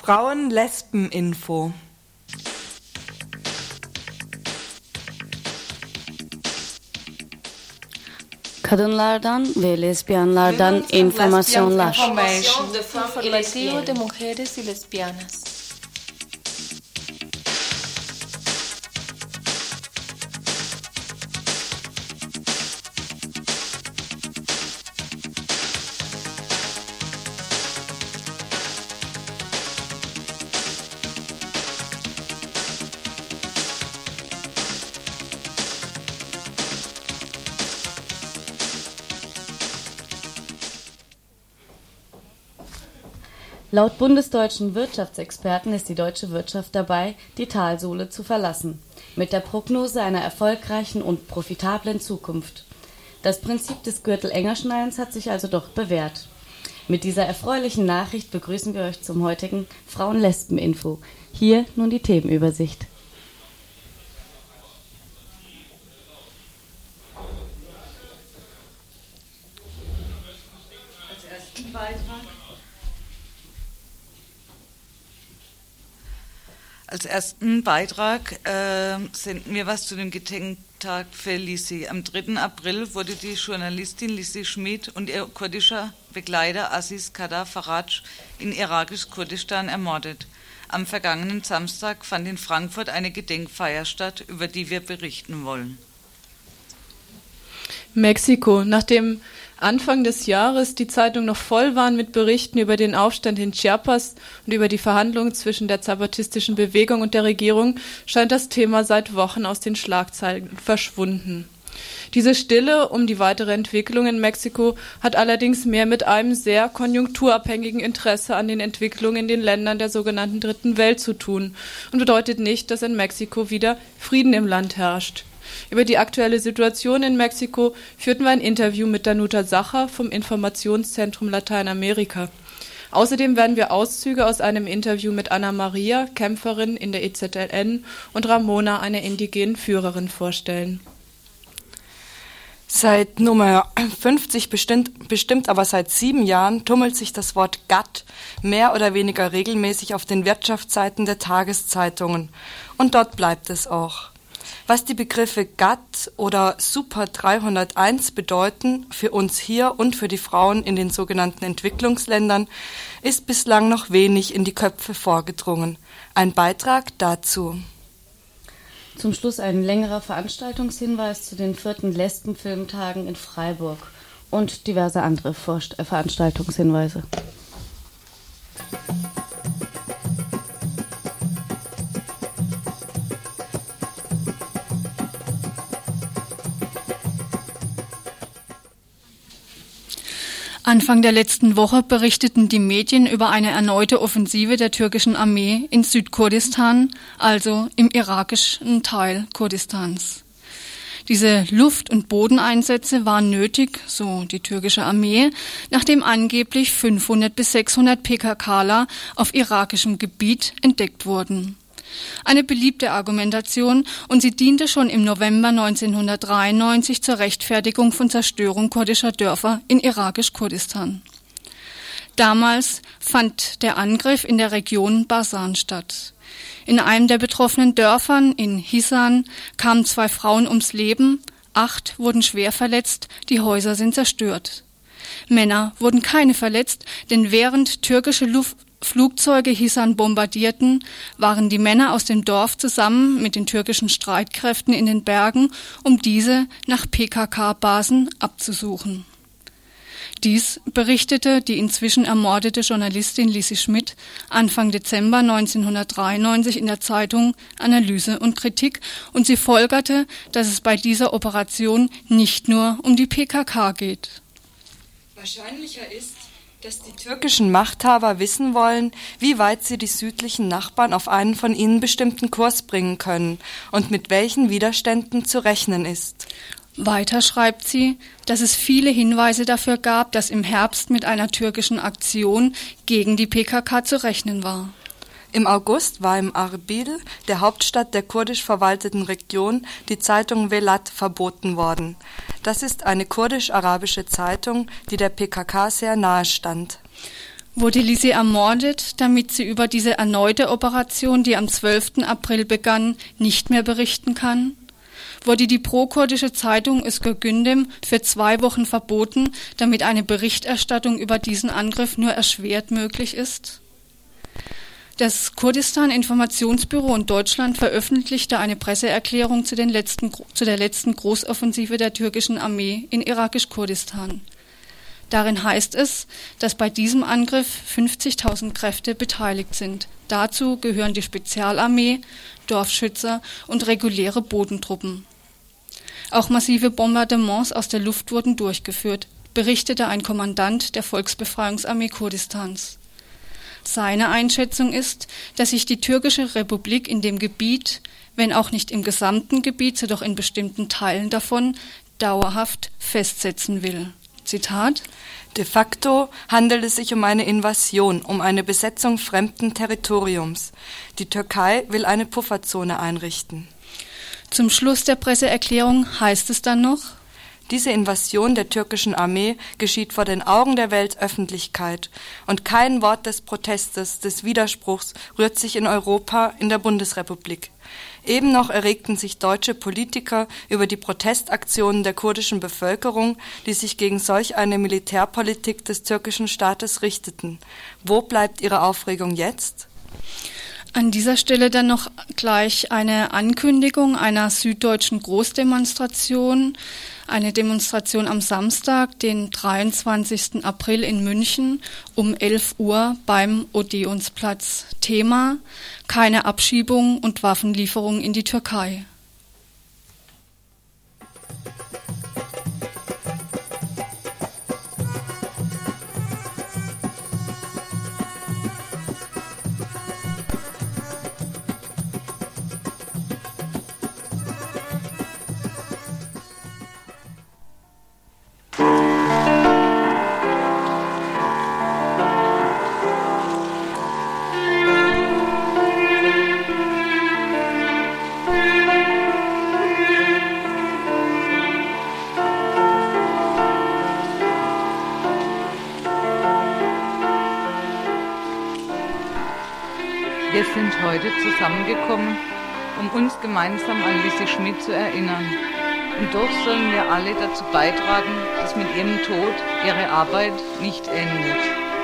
Frauen-Lesben-Info. Kadınlardan ve lezbiyanlardan informasyonlar. Informativo de mujeres y lesbianas. Laut bundesdeutschen Wirtschaftsexperten ist die deutsche Wirtschaft dabei, die Talsohle zu verlassen, mit der Prognose einer erfolgreichen und profitablen Zukunft. Das Prinzip des Gürtel-enger-Schnallens hat sich also doch bewährt. Mit dieser erfreulichen Nachricht begrüßen wir euch zum heutigen Frauen-Lesben-Info. Hier nun die Themenübersicht. Als ersten Beitrag senden wir was zu dem Gedenktag für Lissi. Am 3. April wurde die Journalistin Lissi Schmid und ihr kurdischer Begleiter Aziz Kadar Faraj in irakisch-Kurdistan ermordet. Am vergangenen Samstag fand in Frankfurt eine Gedenkfeier statt, über die wir berichten wollen. Mexiko. Nachdem Anfang des Jahres die Zeitungen noch voll waren mit Berichten über den Aufstand in Chiapas und über die Verhandlungen zwischen der zapatistischen Bewegung und der Regierung, scheint das Thema seit Wochen aus den Schlagzeilen verschwunden. Diese Stille um die weitere Entwicklung in Mexiko hat allerdings mehr mit einem sehr konjunkturabhängigen Interesse an den Entwicklungen in den Ländern der sogenannten Dritten Welt zu tun und bedeutet nicht, dass in Mexiko wieder Frieden im Land herrscht. Über die aktuelle Situation in Mexiko führten wir ein Interview mit Danuta Sacher vom Informationszentrum Lateinamerika. Außerdem werden wir Auszüge aus einem Interview mit Anna Maria, Kämpferin in der EZLN, und Ramona, einer indigenen Führerin, vorstellen. Seit Nummer 50 bestimmt aber seit 7 Jahren tummelt sich das Wort Gatt mehr oder weniger regelmäßig auf den Wirtschaftsseiten der Tageszeitungen. Und dort bleibt es auch. Was die Begriffe GATT oder Super 301 bedeuten für uns hier und für die Frauen in den sogenannten Entwicklungsländern, ist bislang noch wenig in die Köpfe vorgedrungen. Ein Beitrag dazu. Zum Schluss ein längerer Veranstaltungshinweis zu den 4. Lesbenfilmtagen in Freiburg und diverse andere Veranstaltungshinweise. Anfang der letzten Woche berichteten die Medien über eine erneute Offensive der türkischen Armee in Südkurdistan, also im irakischen Teil Kurdistans. Diese Luft- und Bodeneinsätze waren nötig, so die türkische Armee, nachdem angeblich 500 bis 600 PKKler auf irakischem Gebiet entdeckt wurden. Eine beliebte Argumentation, und sie diente schon im November 1993 zur Rechtfertigung von Zerstörung kurdischer Dörfer in irakisch-Kurdistan. Damals fand der Angriff in der Region Basan statt. In einem der betroffenen Dörfern in Hisan kamen 2 Frauen ums Leben, 8 wurden schwer verletzt, die Häuser sind zerstört. Männer wurden keine verletzt, denn während türkische Flugzeuge Hisan bombardierten, waren die Männer aus dem Dorf zusammen mit den türkischen Streitkräften in den Bergen, um diese nach PKK-Basen abzusuchen. Dies berichtete die inzwischen ermordete Journalistin Lissi Schmid Anfang Dezember 1993 in der Zeitung Analyse und Kritik, und sie folgerte, dass es bei dieser Operation nicht nur um die PKK geht. Wahrscheinlicher ist, dass die türkischen Machthaber wissen wollen, wie weit sie die südlichen Nachbarn auf einen von ihnen bestimmten Kurs bringen können und mit welchen Widerständen zu rechnen ist. Weiter schreibt sie, dass es viele Hinweise dafür gab, dass im Herbst mit einer türkischen Aktion gegen die PKK zu rechnen war. Im August war im Arbil, der Hauptstadt der kurdisch verwalteten Region, die Zeitung Velat verboten worden. Das ist eine kurdisch-arabische Zeitung, die der PKK sehr nahe stand. Wurde Lisi ermordet, damit sie über diese erneute Operation, die am 12. April begann, nicht mehr berichten kann? Wurde die pro-kurdische Zeitung Özgür Gündem für 2 Wochen verboten, damit eine Berichterstattung über diesen Angriff nur erschwert möglich ist? Das Kurdistan-Informationsbüro in Deutschland veröffentlichte eine Presseerklärung zu der letzten Großoffensive der türkischen Armee in irakisch-Kurdistan. Darin heißt es, dass bei diesem Angriff 50.000 Kräfte beteiligt sind. Dazu gehören die Spezialarmee, Dorfschützer und reguläre Bodentruppen. Auch massive Bombardements aus der Luft wurden durchgeführt, berichtete ein Kommandant der Volksbefreiungsarmee Kurdistans. Seine Einschätzung ist, dass sich die türkische Republik in dem Gebiet, wenn auch nicht im gesamten Gebiet, so doch in bestimmten Teilen davon, dauerhaft festsetzen will. Zitat: De facto handelt es sich um eine Invasion, um eine Besetzung fremden Territoriums. Die Türkei will eine Pufferzone einrichten. Zum Schluss der Presseerklärung heißt es dann noch: Diese Invasion der türkischen Armee geschieht vor den Augen der Weltöffentlichkeit und kein Wort des Protestes, des Widerspruchs rührt sich in Europa, in der Bundesrepublik. Eben noch erregten sich deutsche Politiker über die Protestaktionen der kurdischen Bevölkerung, die sich gegen solch eine Militärpolitik des türkischen Staates richteten. Wo bleibt ihre Aufregung jetzt? An dieser Stelle dann noch gleich eine Ankündigung einer süddeutschen Großdemonstration, eine Demonstration am Samstag, den 23. April in München um 11 Uhr beim Odeonsplatz. Thema: keine Abschiebung und Waffenlieferung in die Türkei. Wir sind heute zusammengekommen, um uns gemeinsam an Lisi Schmid zu erinnern. Und doch sollen wir alle dazu beitragen, dass mit ihrem Tod ihre Arbeit nicht endet.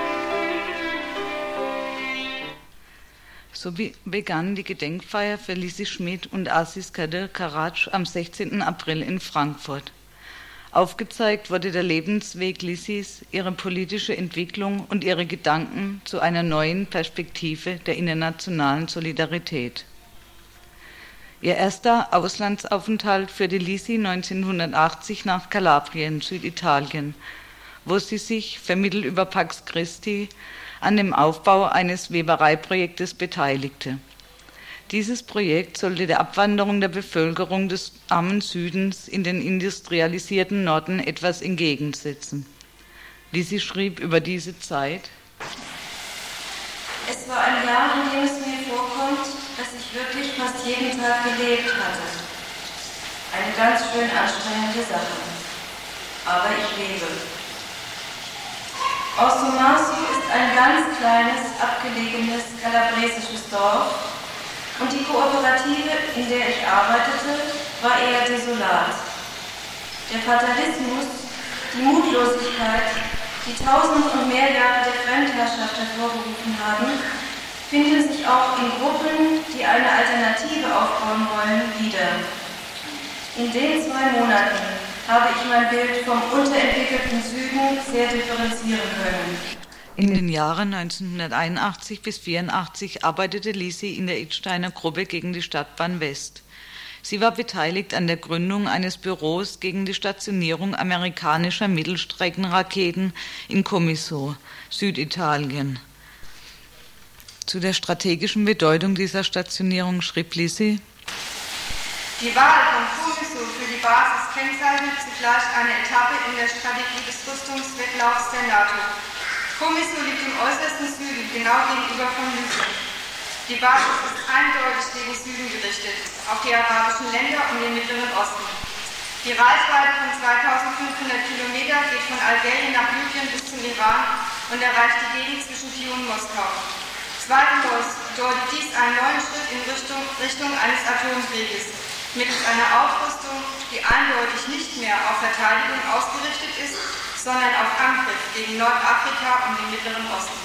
So begann die Gedenkfeier für Lisi Schmid und Aziz Kadir Karac am 16. April in Frankfurt. Aufgezeigt wurde der Lebensweg Lisis, ihre politische Entwicklung und ihre Gedanken zu einer neuen Perspektive der internationalen Solidarität. Ihr erster Auslandsaufenthalt führte Lisi 1980 nach Kalabrien, Süditalien, wo sie sich, vermittelt über Pax Christi, an dem Aufbau eines Webereiprojektes beteiligte. Dieses Projekt sollte der Abwanderung der Bevölkerung des armen Südens in den industrialisierten Norden etwas entgegensetzen. Lisi schrieb über diese Zeit: Es war ein Jahr, in dem es mir vorkommt, dass ich wirklich fast jeden Tag gelebt hatte. Eine ganz schön anstrengende Sache. Aber ich lebe. Ossomarso ist ein ganz kleines, abgelegenes, kalabresisches Dorf, und die Kooperative, in der ich arbeitete, war eher desolat. Der Fatalismus, die Mutlosigkeit, die 1000 und mehr Jahre der Fremdherrschaft hervorgerufen haben, finden sich auch in Gruppen, die eine Alternative aufbauen wollen, wieder. In den 2 Monaten habe ich mein Bild vom unterentwickelten Süden sehr differenzieren können. In den Jahren 1981 bis 1984 arbeitete Lisi in der Idsteiner Gruppe gegen die Stadtbahn West. Sie war beteiligt an der Gründung eines Büros gegen die Stationierung amerikanischer Mittelstreckenraketen in Comiso, Süditalien. Zu der strategischen Bedeutung dieser Stationierung schrieb Lisi: Die Wahl von Comiso für die Basis kennzeichnet zugleich eine Etappe in der Strategie des Rüstungswettlaufs der NATO. Comiso liegt im äußersten Süden, genau gegenüber von Lisi. Die Basis ist eindeutig gegen Süden gerichtet, auf die arabischen Länder und den Mittleren Osten. Die Reichweite von 2500 Kilometern geht von Algerien nach Libyen bis zum Iran und erreicht die Gegend zwischen Kiew und Moskau. Zweifellos bedeutet dies einen neuen Schritt in Richtung eines Atomkrieges, mittels einer Aufrüstung, die eindeutig nicht mehr auf Verteidigung ausgerichtet ist, sondern auf Angriff gegen Nordafrika und den Mittleren Osten.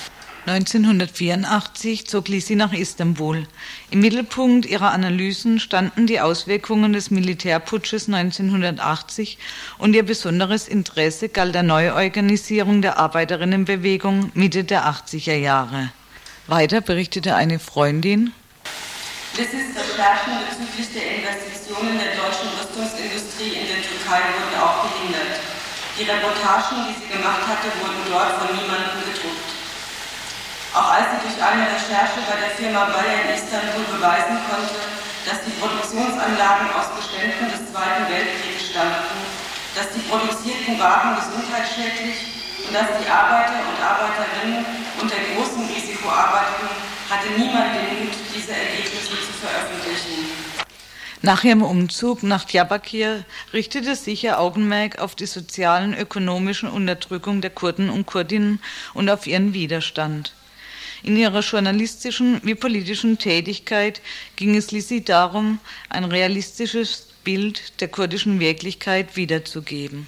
1984 zog Lisi nach Istanbul. Im Mittelpunkt ihrer Analysen standen die Auswirkungen des Militärputsches 1980 und ihr besonderes Interesse galt der Neuorganisierung der Arbeiterinnenbewegung Mitte der 80er Jahre. Weiter berichtete eine Freundin: Lissis Recherchen bezüglich der Investitionen der deutschen Rüstungsindustrie in der Türkei wurden auch gehindert. Die Reportagen, die sie gemacht hatte, wurden dort von niemandem gedruckt. Auch als sie durch eine Recherche bei der Firma Bayer in Istanbul beweisen konnte, dass die Produktionsanlagen aus Beständen des Zweiten Weltkriegs stammten, dass die produzierten Waren gesundheitsschädlich und dass die Arbeiter und Arbeiterinnen unter großem Risiko arbeiteten, hatte niemand den Mut, diese Ergebnisse zu veröffentlichen. Nach ihrem Umzug nach Diyarbakir richtete sich ihr Augenmerk auf die sozialen und ökonomischen Unterdrückung der Kurden und Kurdinnen und auf ihren Widerstand. In ihrer journalistischen wie politischen Tätigkeit ging es Lisi darum, ein realistisches Bild der kurdischen Wirklichkeit wiederzugeben.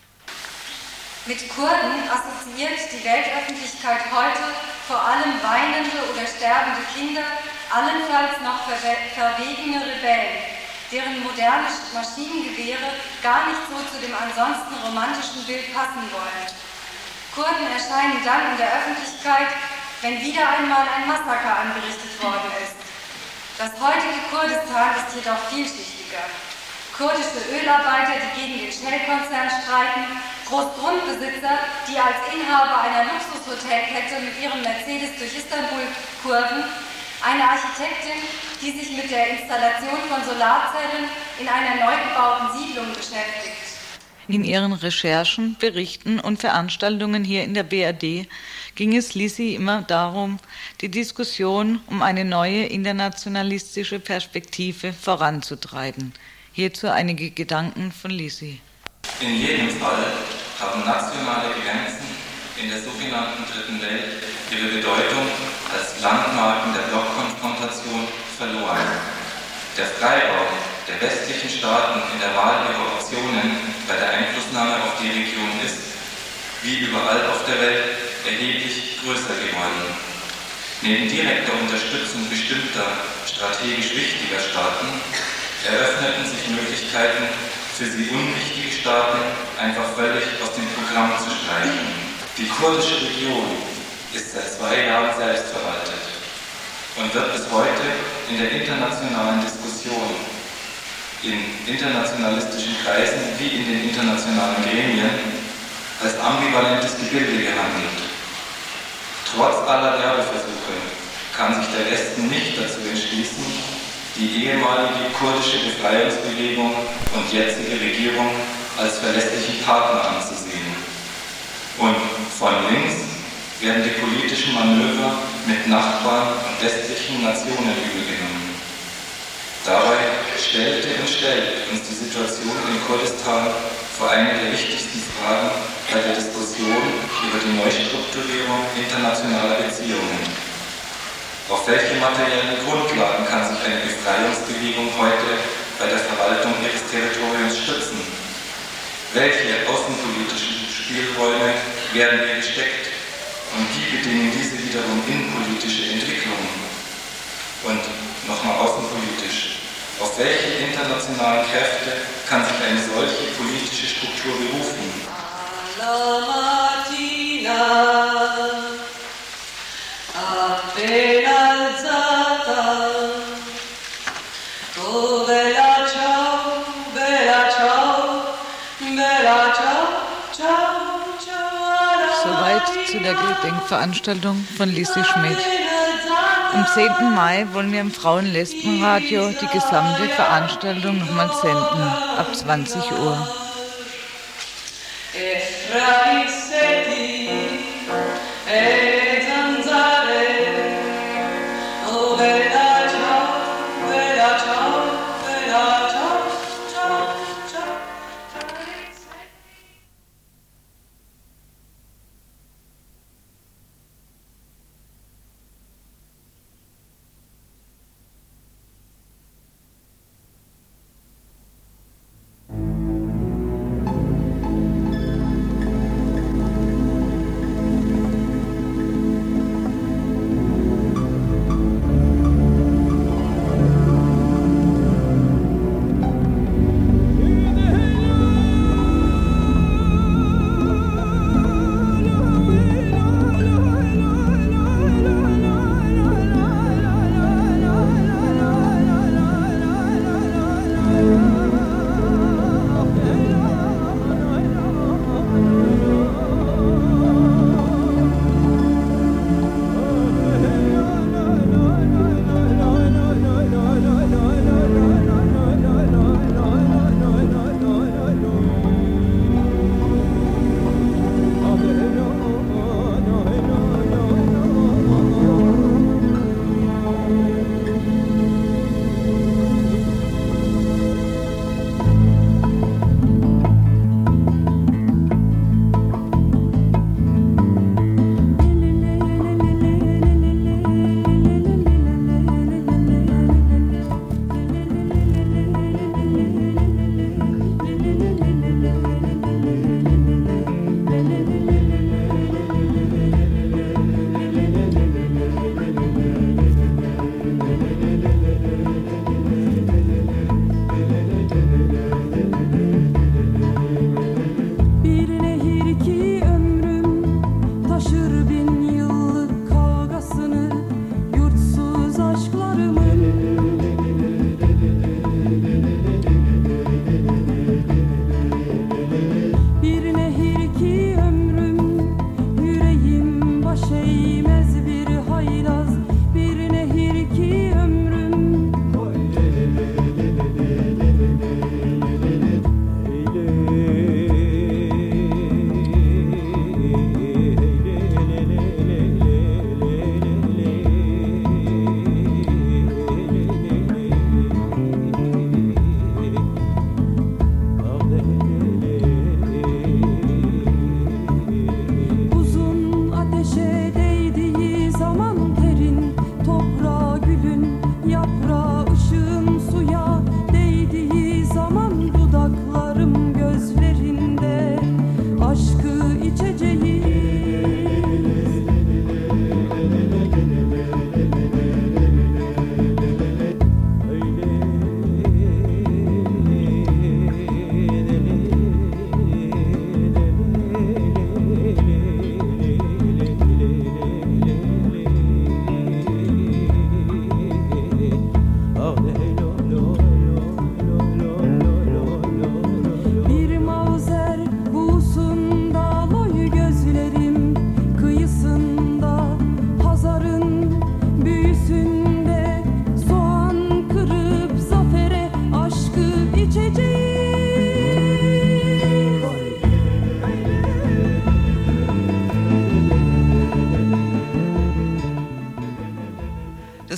Mit Kurden assoziiert die Weltöffentlichkeit heute vor allem weinende oder sterbende Kinder, allenfalls noch verwegene Rebellen, deren moderne Maschinengewehre gar nicht so zu dem ansonsten romantischen Bild passen wollen. Kurden erscheinen dann in der Öffentlichkeit, wenn wieder einmal ein Massaker angerichtet worden ist. Das heutige Kurdistan ist jedoch vielschichtiger. Kurdische Ölarbeiter, die gegen den Schnellkonzern streiken, Großgrundbesitzer, die als Inhaber einer Luxushotelkette mit ihrem Mercedes durch Istanbul kurven, eine Architektin, die sich mit der Installation von Solarzellen in einer neu gebauten Siedlung beschäftigt. In ihren Recherchen, Berichten und Veranstaltungen hier in der BRD ging es Lisi immer darum, die Diskussion um eine neue internationalistische Perspektive voranzutreiben. Hierzu einige Gedanken von Lisi. In jedem Fall haben nationale Grenzen in der sogenannten Dritten Welt ihre Bedeutung als Landmarken der Blockkonfrontation verloren. Der Freiraum der westlichen Staaten in der Wahl ihrer Optionen bei der Einflussnahme auf die Region ist, wie überall auf der Welt, erheblich größer geworden. Neben direkter Unterstützung bestimmter strategisch wichtiger Staaten eröffneten sich Möglichkeiten, für sie unwichtige Staaten einfach völlig aus dem Programm zu streichen. Die kurdische Region ist seit 2 Jahren selbstverwaltet und wird bis heute in der internationalen Diskussion, in internationalistischen Kreisen wie in den internationalen Gremien, als ambivalentes Gebilde gehandelt. Trotz aller Werbeversuche kann sich der Westen nicht dazu entschließen, die ehemalige kurdische Befreiungsbewegung und jetzige Regierung als verlässlichen Partner anzusehen. Und von links werden die politischen Manöver mit Nachbarn und westlichen Nationen übelgenommen. Dabei stellte und stellt uns die Situation in Kurdistan vor eine der wichtigsten Fragen bei der Diskussion über die Neustrukturierung internationaler Beziehungen. Auf welche materiellen Grundlagen kann sich eine Befreiungsbewegung heute bei der Verwaltung ihres Territoriums stützen? Welche außenpolitischen Spielräume werden ihr gesteckt und wie bedingen diese wiederum innenpolitische Entwicklungen? Und nochmal außenpolitisch. Auf welche internationalen Kräfte kann sich eine solche politische Struktur berufen? Soweit zu der Gedenkveranstaltung von Lisi Schmidt. Am 10. Mai wollen wir im Frauen-Lesben-Radio die gesamte Veranstaltung nochmal senden, ab 20 Uhr.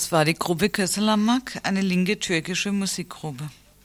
Das war die Gruppe Köselammak, eine linke türkische Musikgruppe.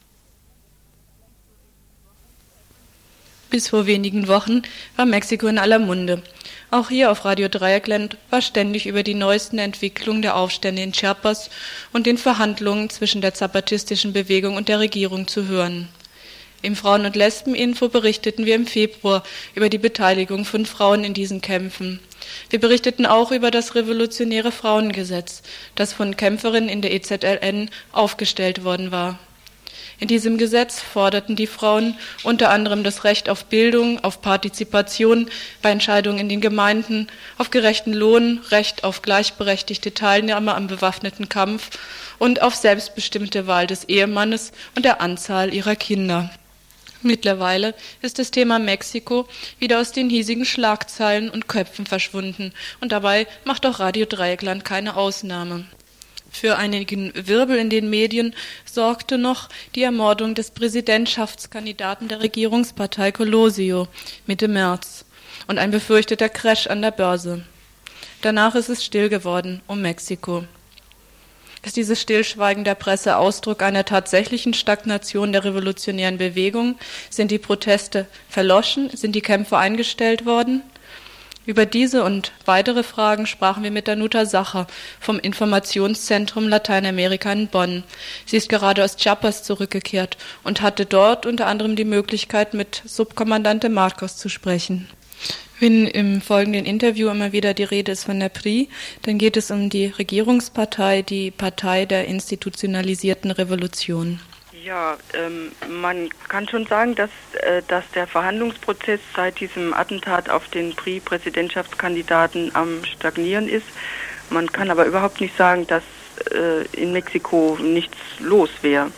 Bis vor wenigen Wochen war Mexiko in aller Munde. Auch hier auf Radio Dreieckland war ständig über die neuesten Entwicklungen der Aufstände in Chiapas und den Verhandlungen zwischen der zapatistischen Bewegung und der Regierung zu hören. Im Frauen- und Lesben-Info berichteten wir im Februar über die Beteiligung von Frauen in diesen Kämpfen. Wir berichteten auch über das revolutionäre Frauengesetz, das von Kämpferinnen in der EZLN aufgestellt worden war. In diesem Gesetz forderten die Frauen unter anderem das Recht auf Bildung, auf Partizipation bei Entscheidungen in den Gemeinden, auf gerechten Lohn, Recht auf gleichberechtigte Teilnahme am bewaffneten Kampf und auf selbstbestimmte Wahl des Ehemannes und der Anzahl ihrer Kinder. Mittlerweile ist das Thema Mexiko wieder aus den hiesigen Schlagzeilen und Köpfen verschwunden und dabei macht auch Radio Dreieckland keine Ausnahme. Für einigen Wirbel in den Medien sorgte noch die Ermordung des Präsidentschaftskandidaten der Regierungspartei Colosio Mitte März und ein befürchteter Crash an der Börse. Danach ist es still geworden um Mexiko. Ist dieses Stillschweigen der Presse Ausdruck einer tatsächlichen Stagnation der revolutionären Bewegung? Sind die Proteste verloschen? Sind die Kämpfe eingestellt worden? Über diese und weitere Fragen sprachen wir mit Danuta Sacher vom Informationszentrum Lateinamerika in Bonn. Sie ist gerade aus Chiapas zurückgekehrt und hatte dort unter anderem die Möglichkeit, mit Subkommandante Marcos zu sprechen. Wenn im folgenden Interview immer wieder die Rede ist von der PRI, dann geht es um die Regierungspartei, die Partei der institutionalisierten Revolution. Ja, man kann schon sagen, dass der Verhandlungsprozess seit diesem Attentat auf den PRI-Präsidentschaftskandidaten am Stagnieren ist. Man kann aber überhaupt nicht sagen, dass in Mexiko nichts los wäre.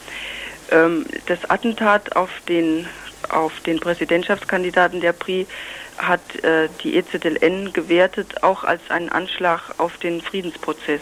Das Attentat auf den Präsidentschaftskandidaten der PRI hat die EZLN gewertet, auch als einen Anschlag auf den Friedensprozess.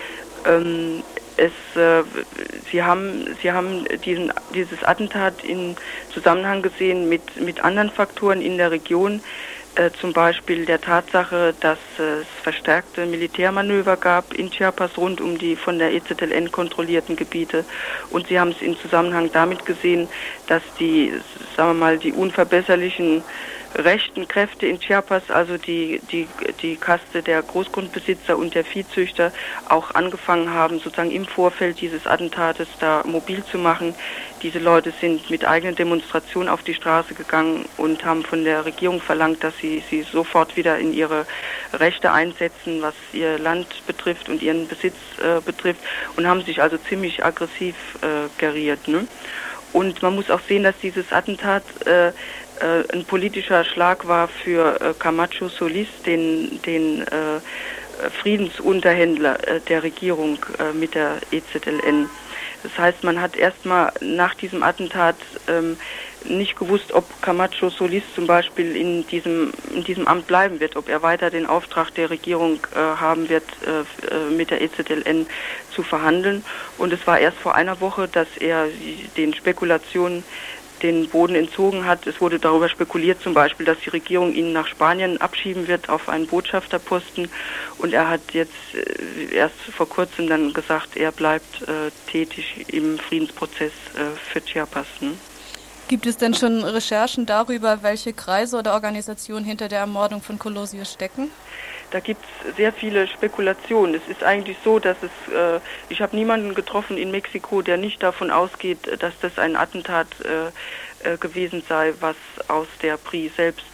Sie haben dieses Attentat in Zusammenhang gesehen mit anderen Faktoren in der Region, zum Beispiel der Tatsache, dass es verstärkte Militärmanöver gab in Chiapas rund um die von der EZLN kontrollierten Gebiete. Und sie haben es in Zusammenhang damit gesehen, dass die unverbesserlichen rechten Kräfte in Chiapas, also die Kaste der Großgrundbesitzer und der Viehzüchter, auch angefangen haben, sozusagen im Vorfeld dieses Attentates da mobil zu machen. Diese Leute sind mit eigenen Demonstrationen auf die Straße gegangen und haben von der Regierung verlangt, dass sie sofort wieder in ihre Rechte einsetzen, was ihr Land betrifft und ihren Besitz betrifft, und haben sich also ziemlich aggressiv geriert. Ne? Und man muss auch sehen, dass dieses Attentat ein politischer Schlag war für Camacho Solís, den Friedensunterhändler der Regierung mit der EZLN. Das heißt, man hat erstmal nach diesem Attentat nicht gewusst, ob Camacho Solís zum Beispiel in diesem Amt bleiben wird, ob er weiter den Auftrag der Regierung haben wird, mit der EZLN zu verhandeln. Und es war erst vor einer Woche, dass er den Spekulationen den Boden entzogen hat. Es wurde darüber spekuliert zum Beispiel, dass die Regierung ihn nach Spanien abschieben wird auf einen Botschafterposten, und er hat jetzt erst vor kurzem dann gesagt, er bleibt tätig im Friedensprozess für Chiapas. Ne? Gibt es denn schon Recherchen darüber, welche Kreise oder Organisationen hinter der Ermordung von Colosio stecken? Da gibt es sehr viele Spekulationen. Es ist eigentlich so, dass ich habe niemanden getroffen in Mexiko, der nicht davon ausgeht, dass das ein Attentat gewesen sei, was aus der PRI selbst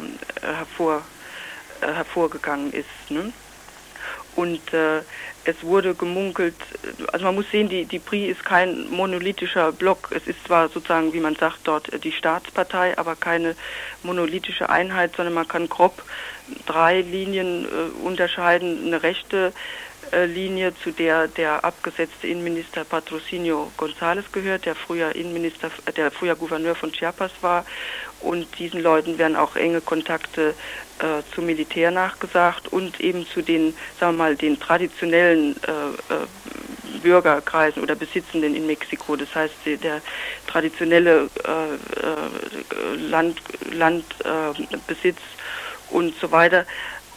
hervorgegangen ist. Ne? Und es wurde gemunkelt, also man muss sehen, die PRI ist kein monolithischer Block. Es ist zwar sozusagen, wie man sagt, dort die Staatspartei, aber keine monolithische Einheit, sondern man kann grob 3 Linien unterscheiden. Eine rechte Linie, zu der abgesetzte Innenminister Patrocinio González gehört, der früher Gouverneur von Chiapas war, und diesen Leuten werden auch enge Kontakte zum Militär nachgesagt und eben zu den, sagen wir mal, den traditionellen Bürgerkreisen oder Besitzenden in Mexiko. Das heißt, der traditionelle Landbesitz und so weiter.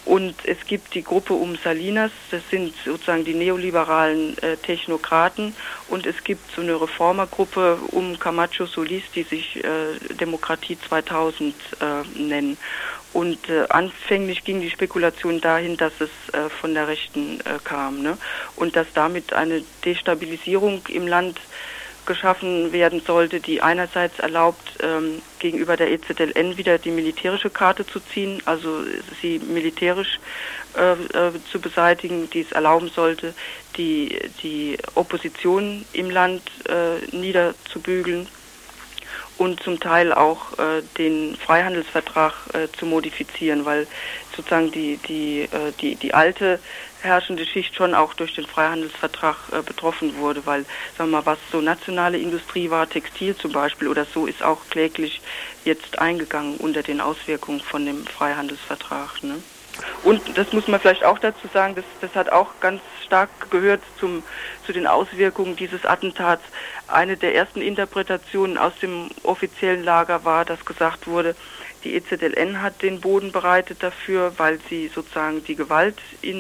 Und es gibt die Gruppe um Salinas, das sind sozusagen die neoliberalen Technokraten. Und es gibt so eine Reformergruppe um Camacho Solís, die sich Demokratie 2000 nennen. Und anfänglich ging die Spekulation dahin, dass es von der Rechten kam, ne? Und dass damit eine Destabilisierung im Land geschaffen werden sollte, die einerseits erlaubt, gegenüber der EZLN wieder die militärische Karte zu ziehen, also sie militärisch zu beseitigen, die es erlauben sollte, die Opposition im Land niederzubügeln und zum Teil auch den Freihandelsvertrag zu modifizieren, weil sozusagen die alte herrschende Schicht schon auch durch den Freihandelsvertrag betroffen wurde, weil, sagen wir mal, was so nationale Industrie war, Textil zum Beispiel oder so, ist auch kläglich jetzt eingegangen unter den Auswirkungen von dem Freihandelsvertrag, ne? Und das muss man vielleicht auch dazu sagen, das hat auch ganz stark gehört zu den Auswirkungen dieses Attentats. Eine der ersten Interpretationen aus dem offiziellen Lager war, dass gesagt wurde, die EZLN hat den Boden bereitet dafür, weil sie sozusagen die Gewalt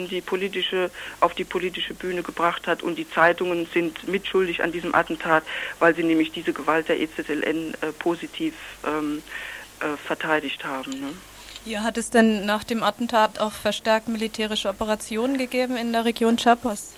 auf die politische Bühne gebracht hat, und die Zeitungen sind mitschuldig an diesem Attentat, weil sie nämlich diese Gewalt der EZLN positiv verteidigt haben, ne? Ja, hat es denn nach dem Attentat auch verstärkt militärische Operationen gegeben in der Region Chiapas?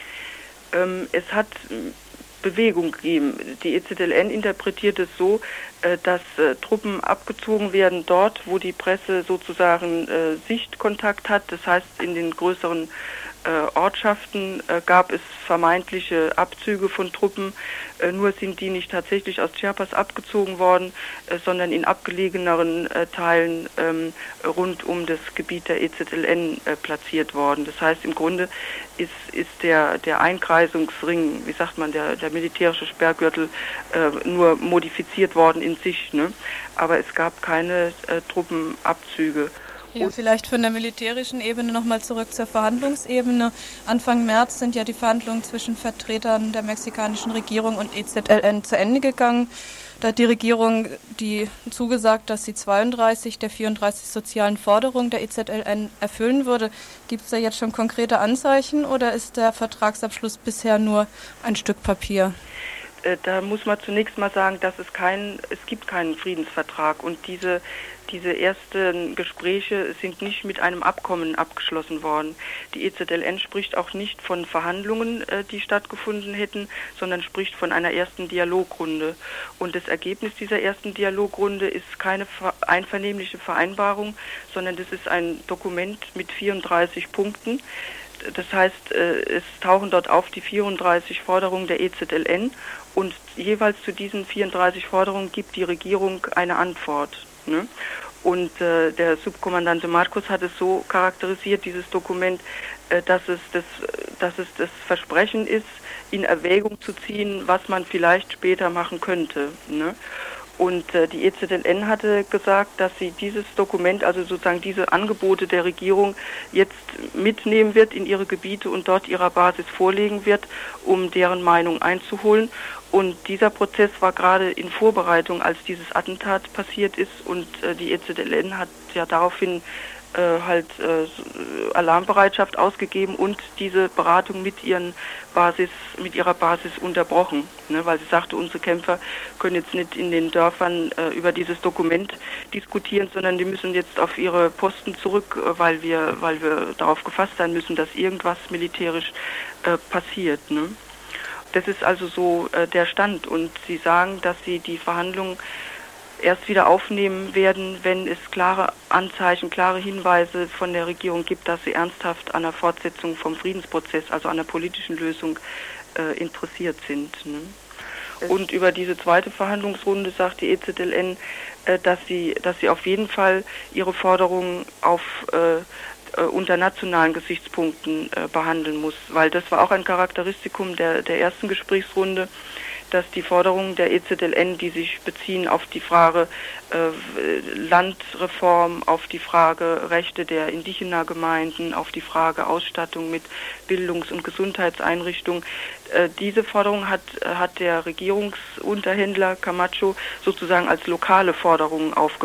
Es hat Bewegung gegeben. Die EZLN interpretiert es so, dass Truppen abgezogen werden dort, wo die Presse sozusagen Sichtkontakt hat. Das heißt, in den größeren Ortschaften gab es vermeintliche Abzüge von Truppen, nur sind die nicht tatsächlich aus Chiapas abgezogen worden, sondern in abgelegeneren Teilen rund um das Gebiet der EZLN platziert worden. Das heißt, im Grunde ist der Einkreisungsring, wie sagt man, der militärische Sperrgürtel nur modifiziert worden in sich, ne? Aber es gab keine Truppenabzüge. Ja, vielleicht von der militärischen Ebene nochmal zurück zur Verhandlungsebene. Anfang März sind ja die Verhandlungen zwischen Vertretern der mexikanischen Regierung und EZLN zu Ende gegangen. Da hat die Regierung zugesagt, dass sie 32 der 34 sozialen Forderungen der EZLN erfüllen würde. Gibt es da jetzt schon konkrete Anzeichen oder ist der Vertragsabschluss bisher nur ein Stück Papier? Da muss man zunächst mal sagen, dass es gibt keinen Friedensvertrag, und diese ersten Gespräche sind nicht mit einem Abkommen abgeschlossen worden. Die EZLN spricht auch nicht von Verhandlungen, die stattgefunden hätten, sondern spricht von einer ersten Dialogrunde. Und das Ergebnis dieser ersten Dialogrunde ist keine einvernehmliche Vereinbarung, sondern das ist ein Dokument mit 34 Punkten. Das heißt, es tauchen dort auf die 34 Forderungen der EZLN, und jeweils zu diesen 34 Forderungen gibt die Regierung eine Antwort, ne? Und der Subkommandante Marcos hat es so charakterisiert, dieses Dokument, dass es das Versprechen ist, in Erwägung zu ziehen, was man vielleicht später machen könnte, ne? Und die EZLN hatte gesagt, dass sie dieses Dokument, also sozusagen diese Angebote der Regierung, jetzt mitnehmen wird in ihre Gebiete und dort ihrer Basis vorlegen wird, um deren Meinung einzuholen. Und dieser Prozess war gerade in Vorbereitung, als dieses Attentat passiert ist, und die EZLN hat ja daraufhin Alarmbereitschaft ausgegeben und diese Beratung mit ihrer Basis unterbrochen, ne, weil sie sagte, unsere Kämpfer können jetzt nicht in den Dörfern über dieses Dokument diskutieren, sondern die müssen jetzt auf ihre Posten zurück, weil wir darauf gefasst sein müssen, dass irgendwas militärisch passiert, ne? Das ist also so der Stand, und sie sagen, dass sie die Verhandlungen erst wieder aufnehmen werden, wenn es klare Anzeichen, klare Hinweise von der Regierung gibt, dass sie ernsthaft an der Fortsetzung vom Friedensprozess, also an der politischen Lösung interessiert sind, ne? Und über diese zweite Verhandlungsrunde sagt die EZLN, dass sie auf jeden Fall ihre Forderungen unter nationalen Gesichtspunkten behandeln muss, weil das war auch ein Charakteristikum der ersten Gesprächsrunde, dass die Forderungen der EZLN, die sich beziehen auf die Frage Landreform, auf die Frage Rechte der Indigena-Gemeinden, auf die Frage Ausstattung mit Bildungs- und Gesundheitseinrichtungen, diese Forderung hat der Regierungsunterhändler Camacho sozusagen als lokale Forderungen aufgefasst.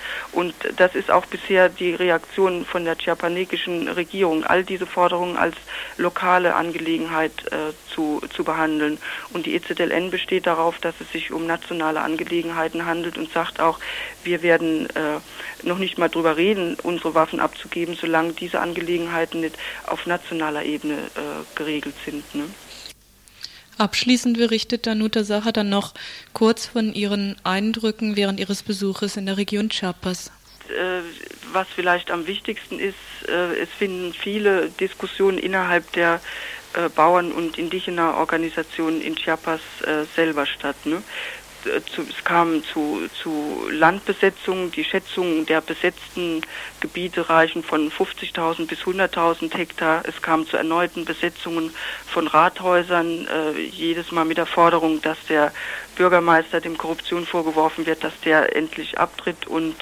Und das ist auch bisher die Reaktion von der chiapanekischen Regierung, all diese Forderungen als lokale Angelegenheit zu behandeln. Und die EZLN besteht darauf, dass es sich um nationale Angelegenheiten handelt und sagt auch, wir werden noch nicht mal drüber reden, unsere Waffen abzugeben, solange diese Angelegenheiten nicht auf nationaler Ebene geregelt sind. Ne? Abschließend berichtet Danuta Sacher dann noch kurz von ihren Eindrücken während ihres Besuches in der Region Chiapas. Was vielleicht am wichtigsten ist, es finden viele Diskussionen innerhalb der Bauern- und indigener Organisationen in Chiapas selber statt. Ne? Es kam zu Landbesetzungen. Die Schätzungen der besetzten Gebiete reichen von 50.000 bis 100.000 Hektar. Es kam zu erneuten Besetzungen von Rathäusern, jedes Mal mit der Forderung, dass der Bürgermeister, dem Korruption vorgeworfen wird, dass der endlich abtritt und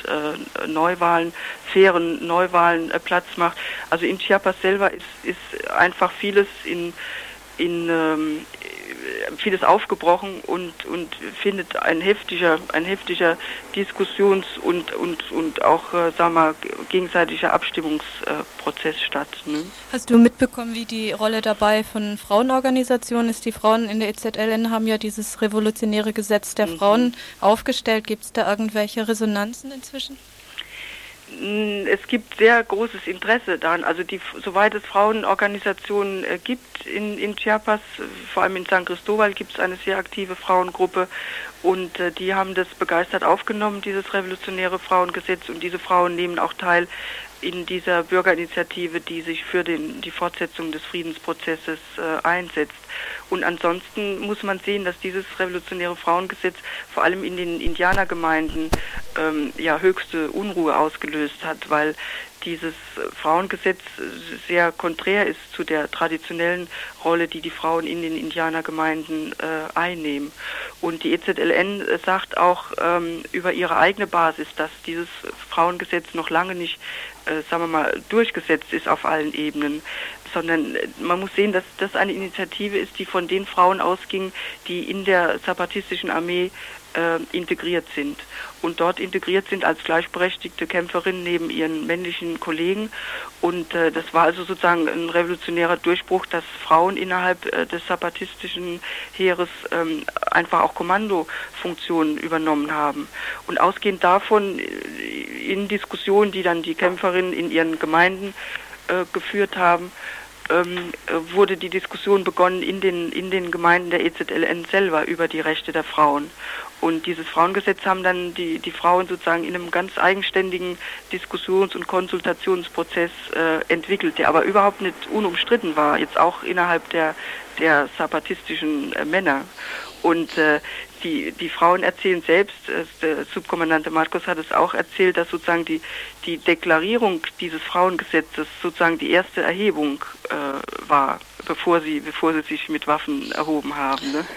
fairen Neuwahlen Platz macht. Also in Chiapas selber ist einfach vieles vieles aufgebrochen und findet ein heftiger Diskussions- und auch, gegenseitiger Abstimmungsprozess statt. Ne? Hast du mitbekommen, wie die Rolle dabei von Frauenorganisationen ist? Die Frauen in der EZLN haben ja dieses revolutionäre Gesetz der Frauen aufgestellt. Gibt es da irgendwelche Resonanzen inzwischen? Es gibt sehr großes Interesse daran, also soweit es Frauenorganisationen gibt in Chiapas, vor allem in San Cristóbal gibt es eine sehr aktive Frauengruppe und die haben das begeistert aufgenommen, dieses revolutionäre Frauengesetz, und diese Frauen nehmen auch teil in dieser Bürgerinitiative, die sich für die Fortsetzung des Friedensprozesses einsetzt. Und ansonsten muss man sehen, dass dieses revolutionäre Frauengesetz vor allem in den Indianergemeinden höchste Unruhe ausgelöst hat, weil dieses Frauengesetz sehr konträr ist zu der traditionellen Rolle, die die Frauen in den Indianergemeinden einnehmen. Und die EZLN sagt auch über ihre eigene Basis, dass dieses Frauengesetz noch lange nicht, durchgesetzt ist auf allen Ebenen, sondern man muss sehen, dass das eine Initiative ist, die von den Frauen ausging, die in der zapatistischen Armee integriert sind und dort integriert sind als gleichberechtigte Kämpferinnen neben ihren männlichen Kollegen. Und das war also sozusagen ein revolutionärer Durchbruch, dass Frauen innerhalb des zapatistischen Heeres einfach auch Kommandofunktionen übernommen haben. Und ausgehend davon, in Diskussionen, die dann die Kämpferinnen in ihren Gemeinden geführt haben, wurde die Diskussion begonnen in den Gemeinden der EZLN selber über die Rechte der Frauen. Und dieses Frauengesetz haben dann die Frauen sozusagen in einem ganz eigenständigen Diskussions- und Konsultationsprozess entwickelt, der aber überhaupt nicht unumstritten war, jetzt auch innerhalb der zapatistischen Männer. Und die Frauen erzählen selbst, der Subkommandante Marcos hat es auch erzählt, dass sozusagen die Deklarierung dieses Frauengesetzes sozusagen die erste Erhebung war, bevor sie sich mit Waffen erhoben haben. Ne?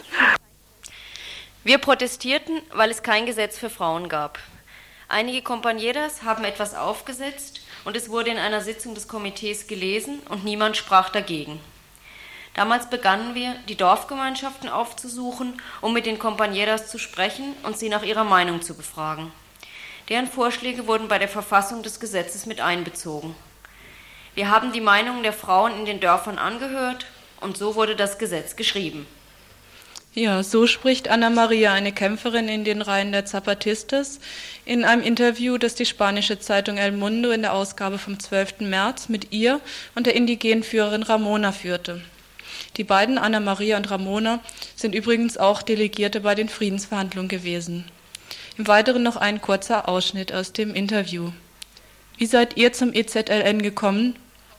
Wir protestierten, weil es kein Gesetz für Frauen gab. Einige Compañeras haben etwas aufgesetzt und es wurde in einer Sitzung des Komitees gelesen und niemand sprach dagegen. Damals begannen wir, die Dorfgemeinschaften aufzusuchen, um mit den Compañeras zu sprechen und sie nach ihrer Meinung zu befragen. Deren Vorschläge wurden bei der Verfassung des Gesetzes mit einbezogen. Wir haben die Meinungen der Frauen in den Dörfern angehört und so wurde das Gesetz geschrieben. Ja, so spricht Ana Maria, eine Kämpferin in den Reihen der Zapatistas, in einem Interview, das die spanische Zeitung El Mundo in der Ausgabe vom 12. März mit ihr und der indigenen Führerin Ramona führte. Die beiden, Ana Maria und Ramona, sind übrigens auch Delegierte bei den Friedensverhandlungen gewesen. Im Weiteren noch ein kurzer Ausschnitt aus dem Interview. Wie seid ihr zum EZLN gekommen?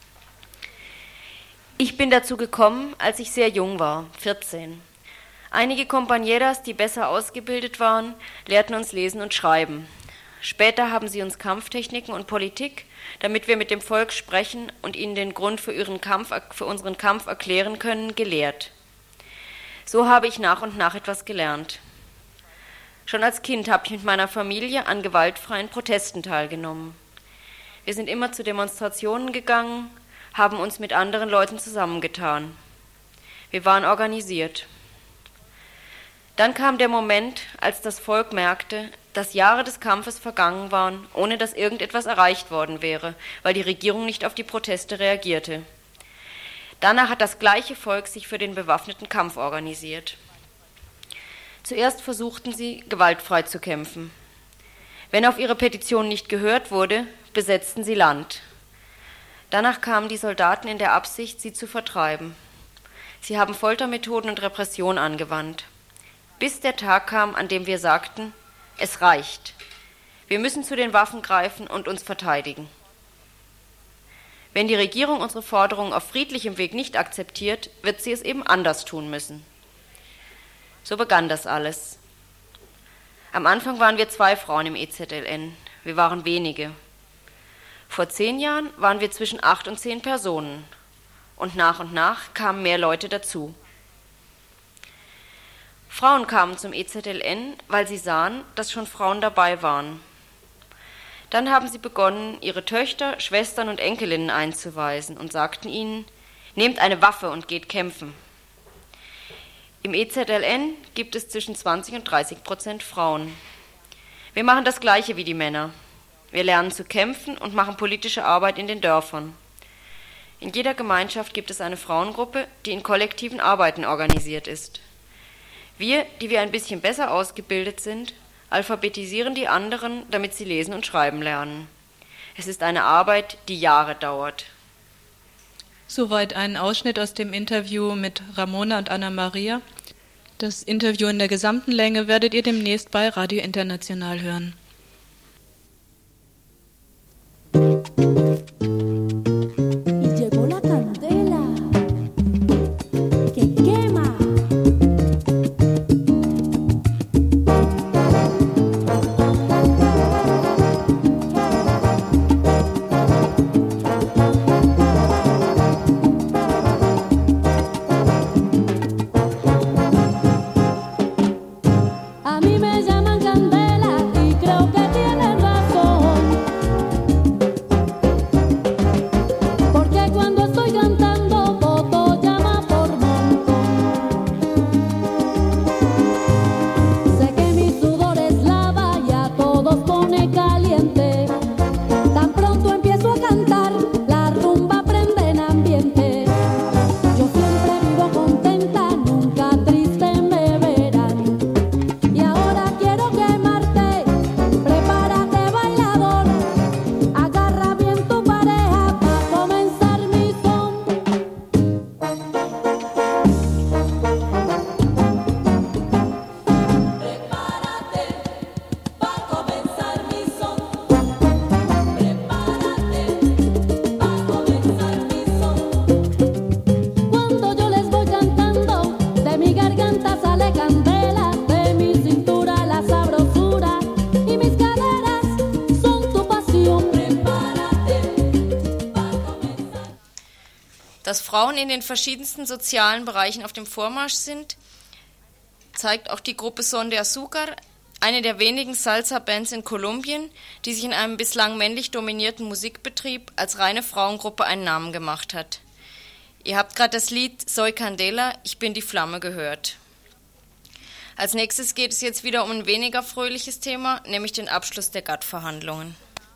Ich bin dazu gekommen, als ich sehr jung war, 14. Einige Compañeras, die besser ausgebildet waren, lehrten uns lesen und schreiben. Später haben sie uns Kampftechniken und Politik, damit wir mit dem Volk sprechen und ihnen den Grund für unseren Kampf erklären können, gelehrt. So habe ich nach und nach etwas gelernt. Schon als Kind habe ich mit meiner Familie an gewaltfreien Protesten teilgenommen. Wir sind immer zu Demonstrationen gegangen, haben uns mit anderen Leuten zusammengetan. Wir waren organisiert. Dann kam der Moment, als das Volk merkte, dass Jahre des Kampfes vergangen waren, ohne dass irgendetwas erreicht worden wäre, weil die Regierung nicht auf die Proteste reagierte. Danach hat das gleiche Volk sich für den bewaffneten Kampf organisiert. Zuerst versuchten sie, gewaltfrei zu kämpfen. Wenn auf ihre Petition nicht gehört wurde, besetzten sie Land. Danach kamen die Soldaten in der Absicht, sie zu vertreiben. Sie haben Foltermethoden und Repression angewandt. Bis der Tag kam, an dem wir sagten, es reicht. Wir müssen zu den Waffen greifen und uns verteidigen. Wenn die Regierung unsere Forderungen auf friedlichem Weg nicht akzeptiert, wird sie es eben anders tun müssen. So begann das alles. Am Anfang waren wir 2 Frauen im EZLN. Wir waren wenige. Vor 10 Jahren waren wir zwischen 8 und 10 Personen. Und nach kamen mehr Leute dazu. Frauen kamen zum EZLN, weil sie sahen, dass schon Frauen dabei waren. Dann haben sie begonnen, ihre Töchter, Schwestern und Enkelinnen einzuweisen und sagten ihnen, nehmt eine Waffe und geht kämpfen. Im EZLN gibt es zwischen 20 und 30% Frauen. Wir machen das Gleiche wie die Männer. Wir lernen zu kämpfen und machen politische Arbeit in den Dörfern. In jeder Gemeinschaft gibt es eine Frauengruppe, die in kollektiven Arbeiten organisiert ist. Wir, die wir ein bisschen besser ausgebildet sind, alphabetisieren die anderen, damit sie lesen und schreiben lernen. Es ist eine Arbeit, die Jahre dauert. Soweit ein Ausschnitt aus dem Interview mit Ramona und Anna Maria. Das Interview in der gesamten Länge werdet ihr demnächst bei Radio International hören. Dass Frauen in den verschiedensten sozialen Bereichen auf dem Vormarsch sind, zeigt auch die Gruppe Son de Azúcar, eine der wenigen Salsa-Bands in Kolumbien, die sich in einem bislang männlich dominierten Musikbetrieb als reine Frauengruppe einen Namen gemacht hat. Ihr habt gerade das Lied Soy Candela, ich bin die Flamme gehört. Als nächstes geht es jetzt wieder um ein weniger fröhliches Thema, nämlich den Abschluss der GATT-Verhandlungen.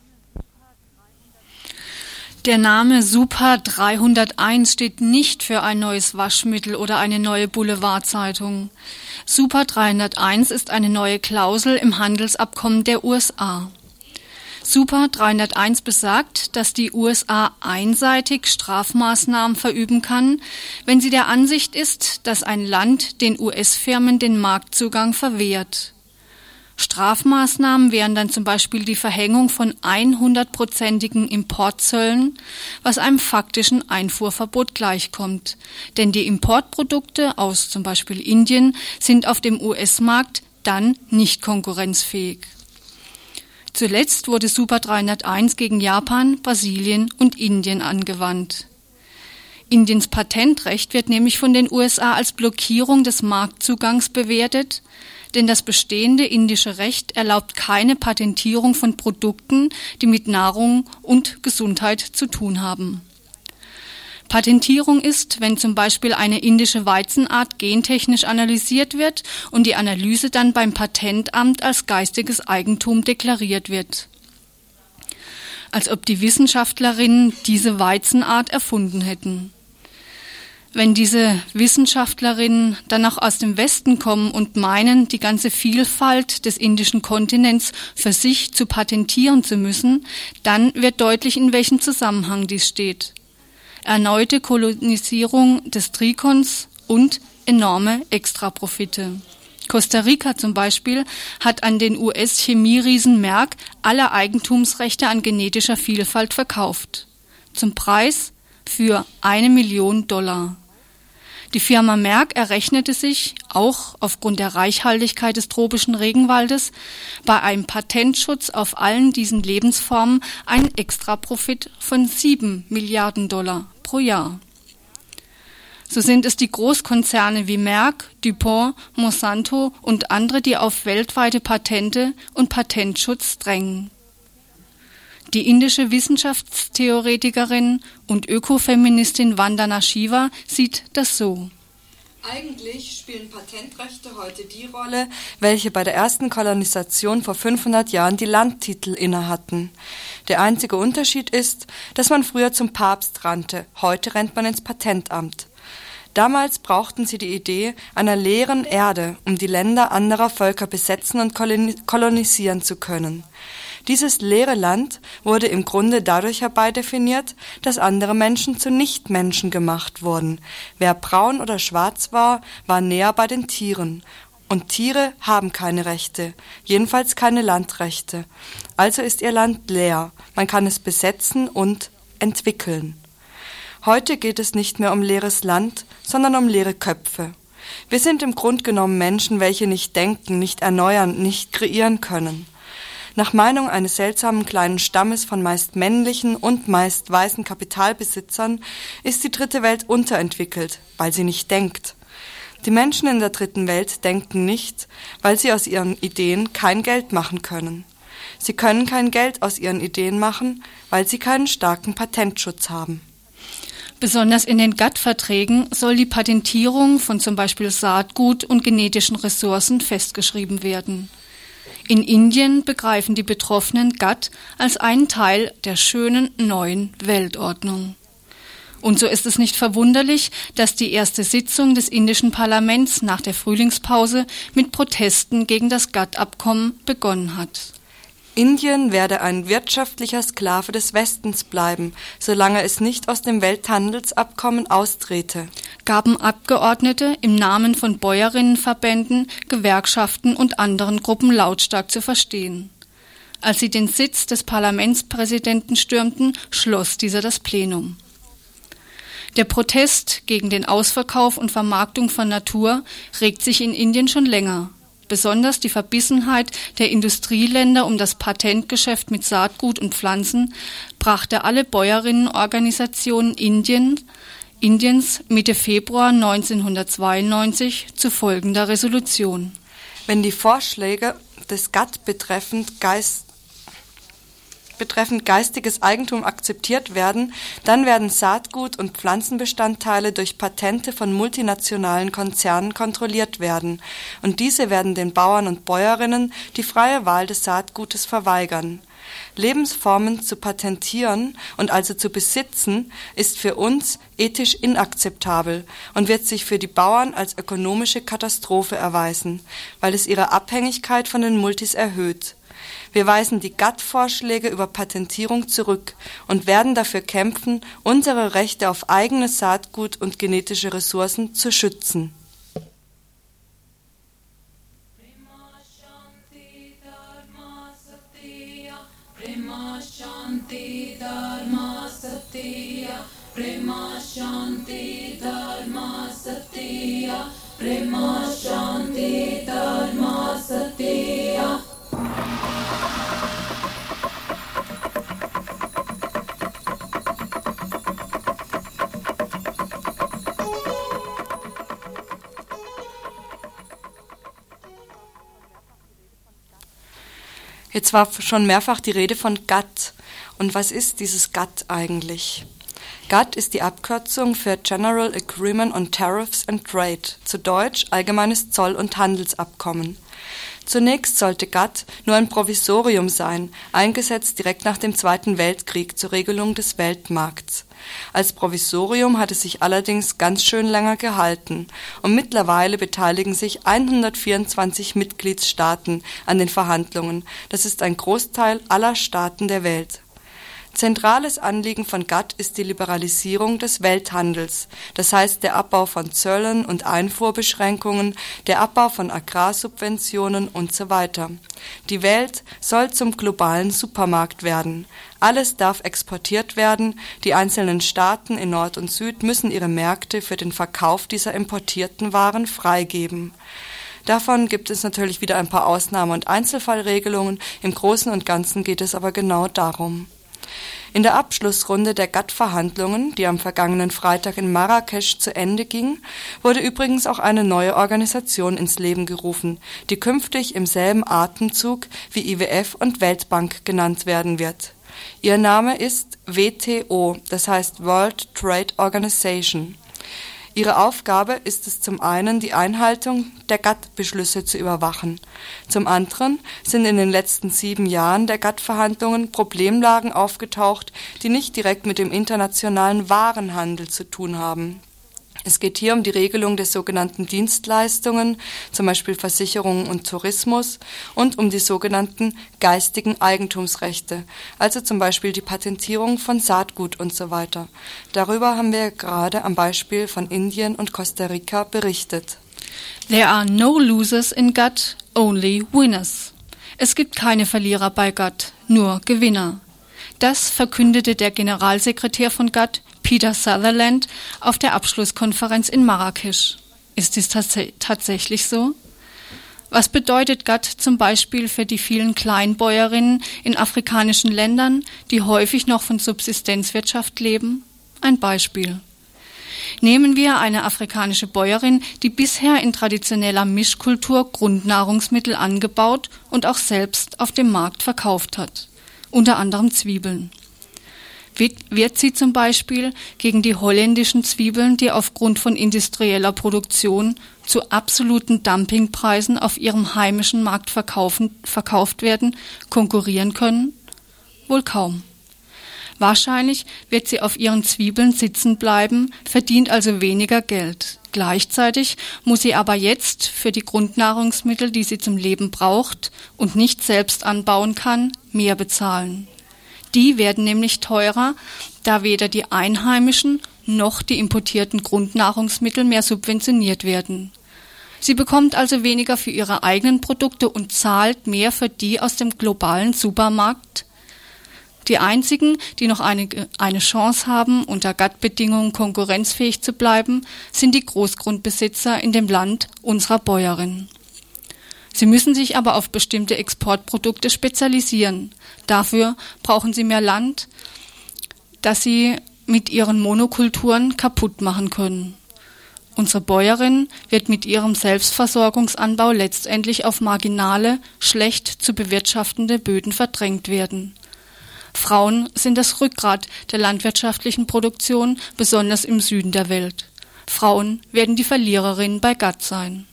Der Name Super 301 steht nicht für ein neues Waschmittel oder eine neue Boulevardzeitung. Super 301 ist eine neue Klausel im Handelsabkommen der USA. Super 301 besagt, dass die USA einseitig Strafmaßnahmen verüben kann, wenn sie der Ansicht ist, dass ein Land den US-Firmen den Marktzugang verwehrt. Strafmaßnahmen wären dann zum Beispiel die Verhängung von 100%igen Importzöllen, was einem faktischen Einfuhrverbot gleichkommt. Denn die Importprodukte aus zum Beispiel Indien sind auf dem US-Markt dann nicht konkurrenzfähig. Zuletzt wurde Super 301 gegen Japan, Brasilien und Indien angewandt. Indiens Patentrecht wird nämlich von den USA als Blockierung des Marktzugangs bewertet, denn das bestehende indische Recht erlaubt keine Patentierung von Produkten, die mit Nahrung und Gesundheit zu tun haben. Patentierung ist, wenn zum Beispiel eine indische Weizenart gentechnisch analysiert wird und die Analyse dann beim Patentamt als geistiges Eigentum deklariert wird. Als ob die Wissenschaftlerinnen diese Weizenart erfunden hätten. Wenn diese Wissenschaftlerinnen dann auch aus dem Westen kommen und meinen, die ganze Vielfalt des indischen Kontinents für sich zu patentieren zu müssen, dann wird deutlich, in welchem Zusammenhang dies steht. Erneute Kolonisierung des Trikons und enorme Extraprofite. Costa Rica zum Beispiel hat an den US-Chemieriesen Merck alle Eigentumsrechte an genetischer Vielfalt verkauft. Zum Preis für $1 Million. Die Firma Merck errechnete sich, auch aufgrund der Reichhaltigkeit des tropischen Regenwaldes, bei einem Patentschutz auf allen diesen Lebensformen einen Extraprofit von $7 Milliarden pro Jahr. So sind es die Großkonzerne wie Merck, DuPont, Monsanto und andere, die auf weltweite Patente und Patentschutz drängen. Die indische Wissenschaftstheoretikerin und Ökofeministin Vandana Shiva sieht das so. Eigentlich spielen Patentrechte heute die Rolle, welche bei der ersten Kolonisation vor 500 Jahren die Landtitel innehatten. Der einzige Unterschied ist, dass man früher zum Papst rannte, heute rennt man ins Patentamt. Damals brauchten sie die Idee einer leeren Erde, um die Länder anderer Völker besetzen und kolonisieren zu können. Dieses leere Land wurde im Grunde dadurch herbeidefiniert, dass andere Menschen zu Nichtmenschen gemacht wurden. Wer braun oder schwarz war, war näher bei den Tieren. Und Tiere haben keine Rechte, jedenfalls keine Landrechte. Also ist ihr Land leer, man kann es besetzen und entwickeln. Heute geht es nicht mehr um leeres Land, sondern um leere Köpfe. Wir sind im Grunde genommen Menschen, welche nicht denken, nicht erneuern, nicht kreieren können. Nach Meinung eines seltsamen kleinen Stammes von meist männlichen und meist weißen Kapitalbesitzern ist die dritte Welt unterentwickelt, weil sie nicht denkt. Die Menschen in der dritten Welt denken nicht, weil sie aus ihren Ideen kein Geld machen können. Sie können kein Geld aus ihren Ideen machen, weil sie keinen starken Patentschutz haben. Besonders in den GATT-Verträgen soll die Patentierung von zum Beispiel Saatgut und genetischen Ressourcen festgeschrieben werden. In Indien begreifen die Betroffenen GATT als einen Teil der schönen neuen Weltordnung. Und so ist es nicht verwunderlich, dass die erste Sitzung des indischen Parlaments nach der Frühlingspause mit Protesten gegen das GATT-Abkommen begonnen hat. Indien werde ein wirtschaftlicher Sklave des Westens bleiben, solange es nicht aus dem Welthandelsabkommen austrete, gaben Abgeordnete im Namen von Bäuerinnenverbänden, Gewerkschaften und anderen Gruppen lautstark zu verstehen. Als sie den Sitz des Parlamentspräsidenten stürmten, schloss dieser das Plenum. Der Protest gegen den Ausverkauf und Vermarktung von Natur regt sich in Indien schon länger. Besonders die Verbissenheit der Industrieländer um das Patentgeschäft mit Saatgut und Pflanzen brachte alle Bäuerinnenorganisationen Indiens Mitte Februar 1992 zu folgender Resolution. Wenn die Vorschläge des GATT betreffend geistiges Eigentum akzeptiert werden, dann werden Saatgut- und Pflanzenbestandteile durch Patente von multinationalen Konzernen kontrolliert werden, und diese werden den Bauern und Bäuerinnen die freie Wahl des Saatgutes verweigern. Lebensformen zu patentieren und also zu besitzen, ist für uns ethisch inakzeptabel und wird sich für die Bauern als ökonomische Katastrophe erweisen, weil es ihre Abhängigkeit von den Multis erhöht. Wir weisen die GATT-Vorschläge über Patentierung zurück und werden dafür kämpfen, unsere Rechte auf eigenes Saatgut und genetische Ressourcen zu schützen. Jetzt war schon mehrfach die Rede von GATT. Und was ist dieses GATT eigentlich? GATT ist die Abkürzung für General Agreement on Tariffs and Trade, zu Deutsch Allgemeines Zoll- und Handelsabkommen. Zunächst sollte GATT nur ein Provisorium sein, eingesetzt direkt nach dem Zweiten Weltkrieg zur Regelung des Weltmarkts. Als Provisorium hat es sich allerdings ganz schön länger gehalten und mittlerweile beteiligen sich 124 Mitgliedstaaten an den Verhandlungen. Das ist ein Großteil aller Staaten der Welt. Zentrales Anliegen von GATT ist die Liberalisierung des Welthandels, das heißt der Abbau von Zöllen und Einfuhrbeschränkungen, der Abbau von Agrarsubventionen usw. Die Welt soll zum globalen Supermarkt werden. Alles darf exportiert werden, die einzelnen Staaten in Nord und Süd müssen ihre Märkte für den Verkauf dieser importierten Waren freigeben. Davon gibt es natürlich wieder ein paar Ausnahme- und Einzelfallregelungen, im Großen und Ganzen geht es aber genau darum. In der Abschlussrunde der GATT-Verhandlungen, die am vergangenen Freitag in Marrakesch zu Ende ging, wurde übrigens auch eine neue Organisation ins Leben gerufen, die künftig im selben Atemzug wie IWF und Weltbank genannt werden wird. Ihr Name ist WTO, das heißt World Trade Organization. Ihre Aufgabe ist es zum einen, die Einhaltung der GATT-Beschlüsse zu überwachen. Zum anderen sind in den letzten 7 Jahren der GATT-Verhandlungen Problemlagen aufgetaucht, die nicht direkt mit dem internationalen Warenhandel zu tun haben. Es geht hier um die Regelung der sogenannten Dienstleistungen, zum Beispiel Versicherungen und Tourismus, und um die sogenannten geistigen Eigentumsrechte, also zum Beispiel die Patentierung von Saatgut usw. Darüber haben wir gerade am Beispiel von Indien und Costa Rica berichtet. There are no losers in GATT, only winners. Es gibt keine Verlierer bei GATT, nur Gewinner. Das verkündete der Generalsekretär von GATT, Peter Sutherland, auf der Abschlusskonferenz in Marrakesch. Ist dies tatsächlich so? Was bedeutet GATT zum Beispiel für die vielen Kleinbäuerinnen in afrikanischen Ländern, die häufig noch von Subsistenzwirtschaft leben? Ein Beispiel. Nehmen wir eine afrikanische Bäuerin, die bisher in traditioneller Mischkultur Grundnahrungsmittel angebaut und auch selbst auf dem Markt verkauft hat, unter anderem Zwiebeln. Wird sie zum Beispiel gegen die holländischen Zwiebeln, die aufgrund von industrieller Produktion zu absoluten Dumpingpreisen auf ihrem heimischen Markt verkauft werden, konkurrieren können? Wohl kaum. Wahrscheinlich wird sie auf ihren Zwiebeln sitzen bleiben, verdient also weniger Geld. Gleichzeitig muss sie aber jetzt für die Grundnahrungsmittel, die sie zum Leben braucht und nicht selbst anbauen kann, mehr bezahlen. Die werden nämlich teurer, da weder die einheimischen noch die importierten Grundnahrungsmittel mehr subventioniert werden. Sie bekommt also weniger für ihre eigenen Produkte und zahlt mehr für die aus dem globalen Supermarkt. Die einzigen, die noch eine Chance haben, unter GATT-Bedingungen konkurrenzfähig zu bleiben, sind die Großgrundbesitzer in dem Land unserer Bäuerinnen. Sie müssen sich aber auf bestimmte Exportprodukte spezialisieren. Dafür brauchen sie mehr Land, das sie mit ihren Monokulturen kaputt machen können. Unsere Bäuerin wird mit ihrem Selbstversorgungsanbau letztendlich auf marginale, schlecht zu bewirtschaftende Böden verdrängt werden. Frauen sind das Rückgrat der landwirtschaftlichen Produktion, besonders im Süden der Welt. Frauen werden die Verliererinnen bei GATT sein.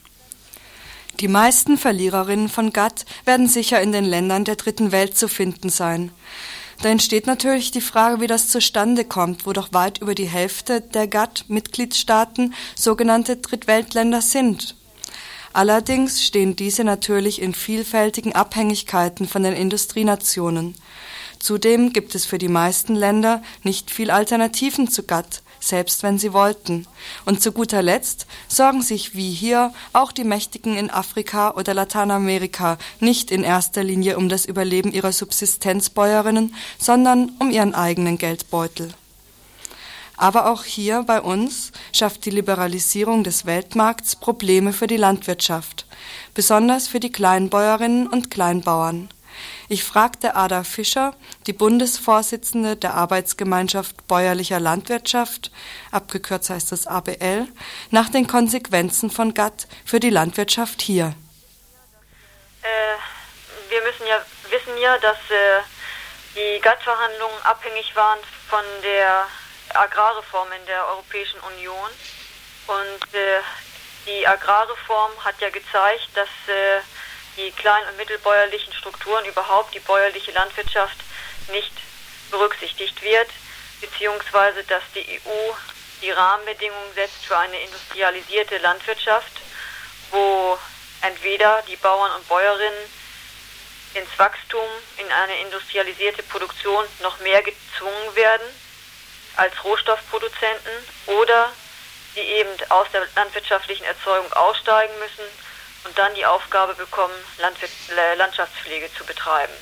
Die meisten Verliererinnen von GATT werden sicher in den Ländern der Dritten Welt zu finden sein. Da entsteht natürlich die Frage, wie das zustande kommt, wo doch weit über die Hälfte der GATT-Mitgliedstaaten sogenannte Drittweltländer sind. Allerdings stehen diese natürlich in vielfältigen Abhängigkeiten von den Industrienationen. Zudem gibt es für die meisten Länder nicht viel Alternativen zu GATT, selbst wenn sie wollten. Und zu guter Letzt sorgen sich wie hier auch die Mächtigen in Afrika oder Lateinamerika nicht in erster Linie um das Überleben ihrer Subsistenzbäuerinnen, sondern um ihren eigenen Geldbeutel. Aber auch hier bei uns schafft die Liberalisierung des Weltmarkts Probleme für die Landwirtschaft, besonders für die Kleinbäuerinnen und Kleinbauern. Ich fragte Ada Fischer, die Bundesvorsitzende der Arbeitsgemeinschaft Bäuerlicher Landwirtschaft, abgekürzt heißt das ABL, nach den Konsequenzen von GATT für die Landwirtschaft hier. Wir wissen ja, dass die GATT-Verhandlungen abhängig waren von der Agrarreform in der Europäischen Union. Und die Agrarreform hat ja gezeigt, dass die klein- und mittelbäuerlichen Strukturen, überhaupt die bäuerliche Landwirtschaft, nicht berücksichtigt wird, beziehungsweise dass die EU die Rahmenbedingungen setzt für eine industrialisierte Landwirtschaft, wo entweder die Bauern und Bäuerinnen ins Wachstum, in eine industrialisierte Produktion noch mehr gezwungen werden als Rohstoffproduzenten oder die eben aus der landwirtschaftlichen Erzeugung aussteigen müssen und dann die Aufgabe bekommen, Landschaftspflege zu betreiben.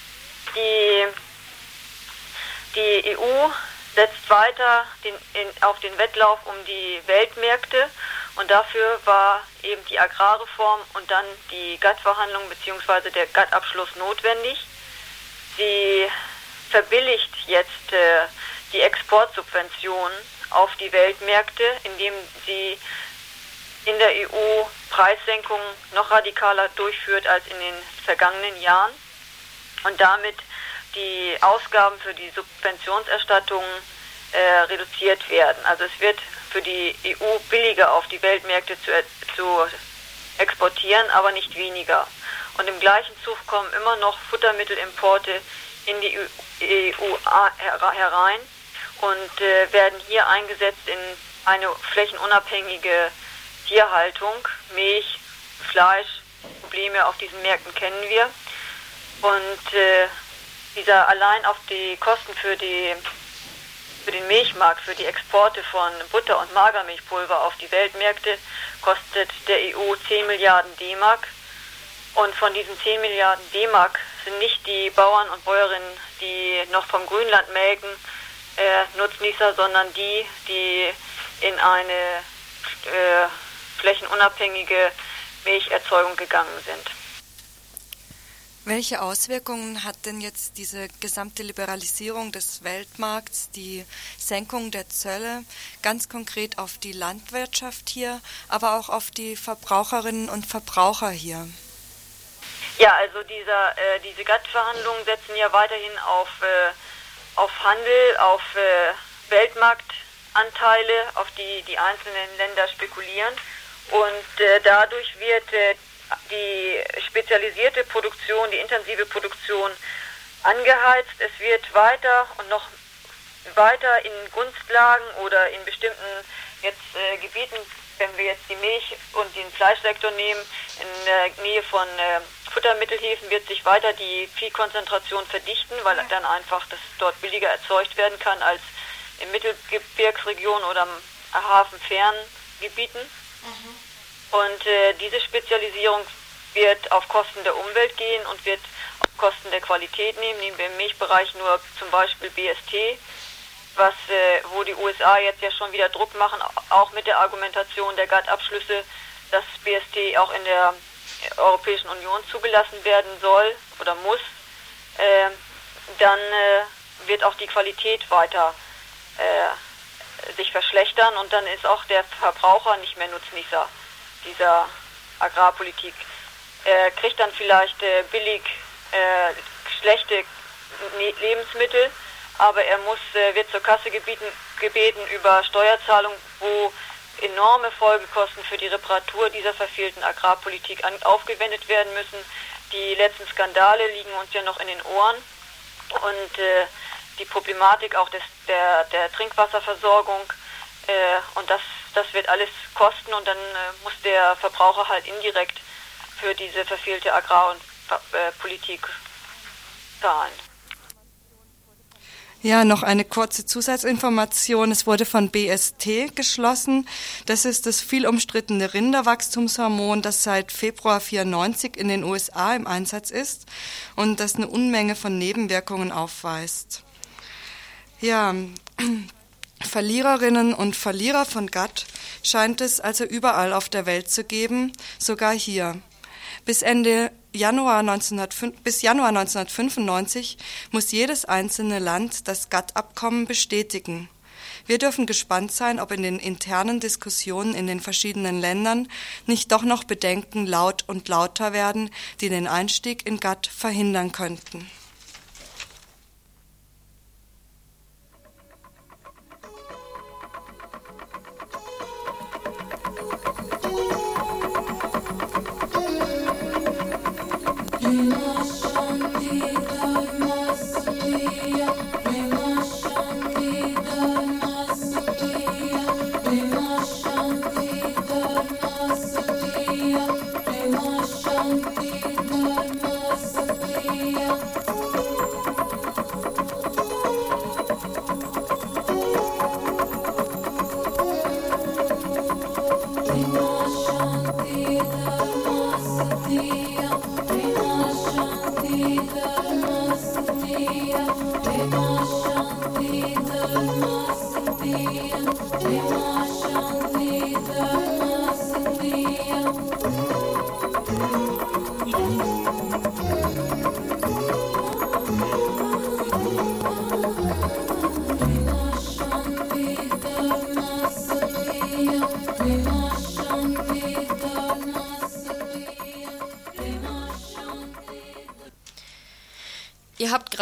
Die EU setzt weiter auf den Wettlauf um die Weltmärkte und dafür war eben die Agrarreform und dann die GATT-Verhandlungen bzw. der GATT-Abschluss notwendig. Sie verbilligt jetzt die Exportsubventionen auf die Weltmärkte, indem sie in der EU Preissenkungen noch radikaler durchführt als in den vergangenen Jahren und damit die Ausgaben für die Subventionserstattungen reduziert werden. Also es wird für die EU billiger auf die Weltmärkte zu exportieren, aber nicht weniger. Und im gleichen Zug kommen immer noch Futtermittelimporte in die EU herein und werden hier eingesetzt in eine flächenunabhängige Tierhaltung. Milch, Fleisch, Probleme auf diesen Märkten kennen wir. Und dieser allein auf die Kosten für den Milchmarkt, für die Exporte von Butter- und Magermilchpulver auf die Weltmärkte kostet der EU 10 Milliarden D-Mark. Und von diesen 10 Milliarden D-Mark sind nicht die Bauern und Bäuerinnen, die noch vom Grünland melken, Nutznießer, sondern die in eine flächenunabhängige Milcherzeugung gegangen sind. Welche Auswirkungen hat denn jetzt diese gesamte Liberalisierung des Weltmarkts, die Senkung der Zölle, ganz konkret auf die Landwirtschaft hier, aber auch auf die Verbraucherinnen und Verbraucher hier? Ja, also diese GATT-Verhandlungen setzen ja weiterhin auf Handel, auf Weltmarktanteile, auf die einzelnen Länder spekulieren. Und dadurch wird die spezialisierte Produktion, die intensive Produktion angeheizt. Es wird weiter und noch weiter in Gunstlagen oder in bestimmten Gebieten, wenn wir jetzt die Milch- und den Fleischsektor nehmen, in der Nähe von Futtermittelhäfen wird sich weiter die Viehkonzentration verdichten, weil dann einfach das dort billiger erzeugt werden kann als in Mittelgebirgsregionen oder hafenfernen Gebieten. Und diese Spezialisierung wird auf Kosten der Umwelt gehen und wird auf Kosten der Qualität nehmen. Nehmen wir im Milchbereich nur zum Beispiel BST, wo die USA jetzt ja schon wieder Druck machen, auch mit der Argumentation der GATT-Abschlüsse, dass BST auch in der Europäischen Union zugelassen werden soll oder muss. Dann wird auch die Qualität weiter sich verschlechtern und dann ist auch der Verbraucher nicht mehr Nutznießer dieser Agrarpolitik. Er kriegt dann vielleicht billig schlechte Lebensmittel, aber er wird zur Kasse gebeten über Steuerzahlung, wo enorme Folgekosten für die Reparatur dieser verfehlten Agrarpolitik aufgewendet werden müssen. Die letzten Skandale liegen uns ja noch in den Ohren und die Problematik auch der Trinkwasserversorgung und das wird alles kosten und dann muss der Verbraucher halt indirekt für diese verfehlte Agrar- und Politik zahlen. Ja, noch eine kurze Zusatzinformation. Es wurde von BST geschlossen. Das ist das viel umstrittene Rinderwachstumshormon, das seit Februar 1994 in den USA im Einsatz ist und das eine Unmenge von Nebenwirkungen aufweist. Ja, Verliererinnen und Verlierer von GATT scheint es also überall auf der Welt zu geben, sogar hier. Bis Januar 1995 muss jedes einzelne Land das GATT-Abkommen bestätigen. Wir dürfen gespannt sein, ob in den internen Diskussionen in den verschiedenen Ländern nicht doch noch Bedenken laut und lauter werden, die den Einstieg in GATT verhindern könnten.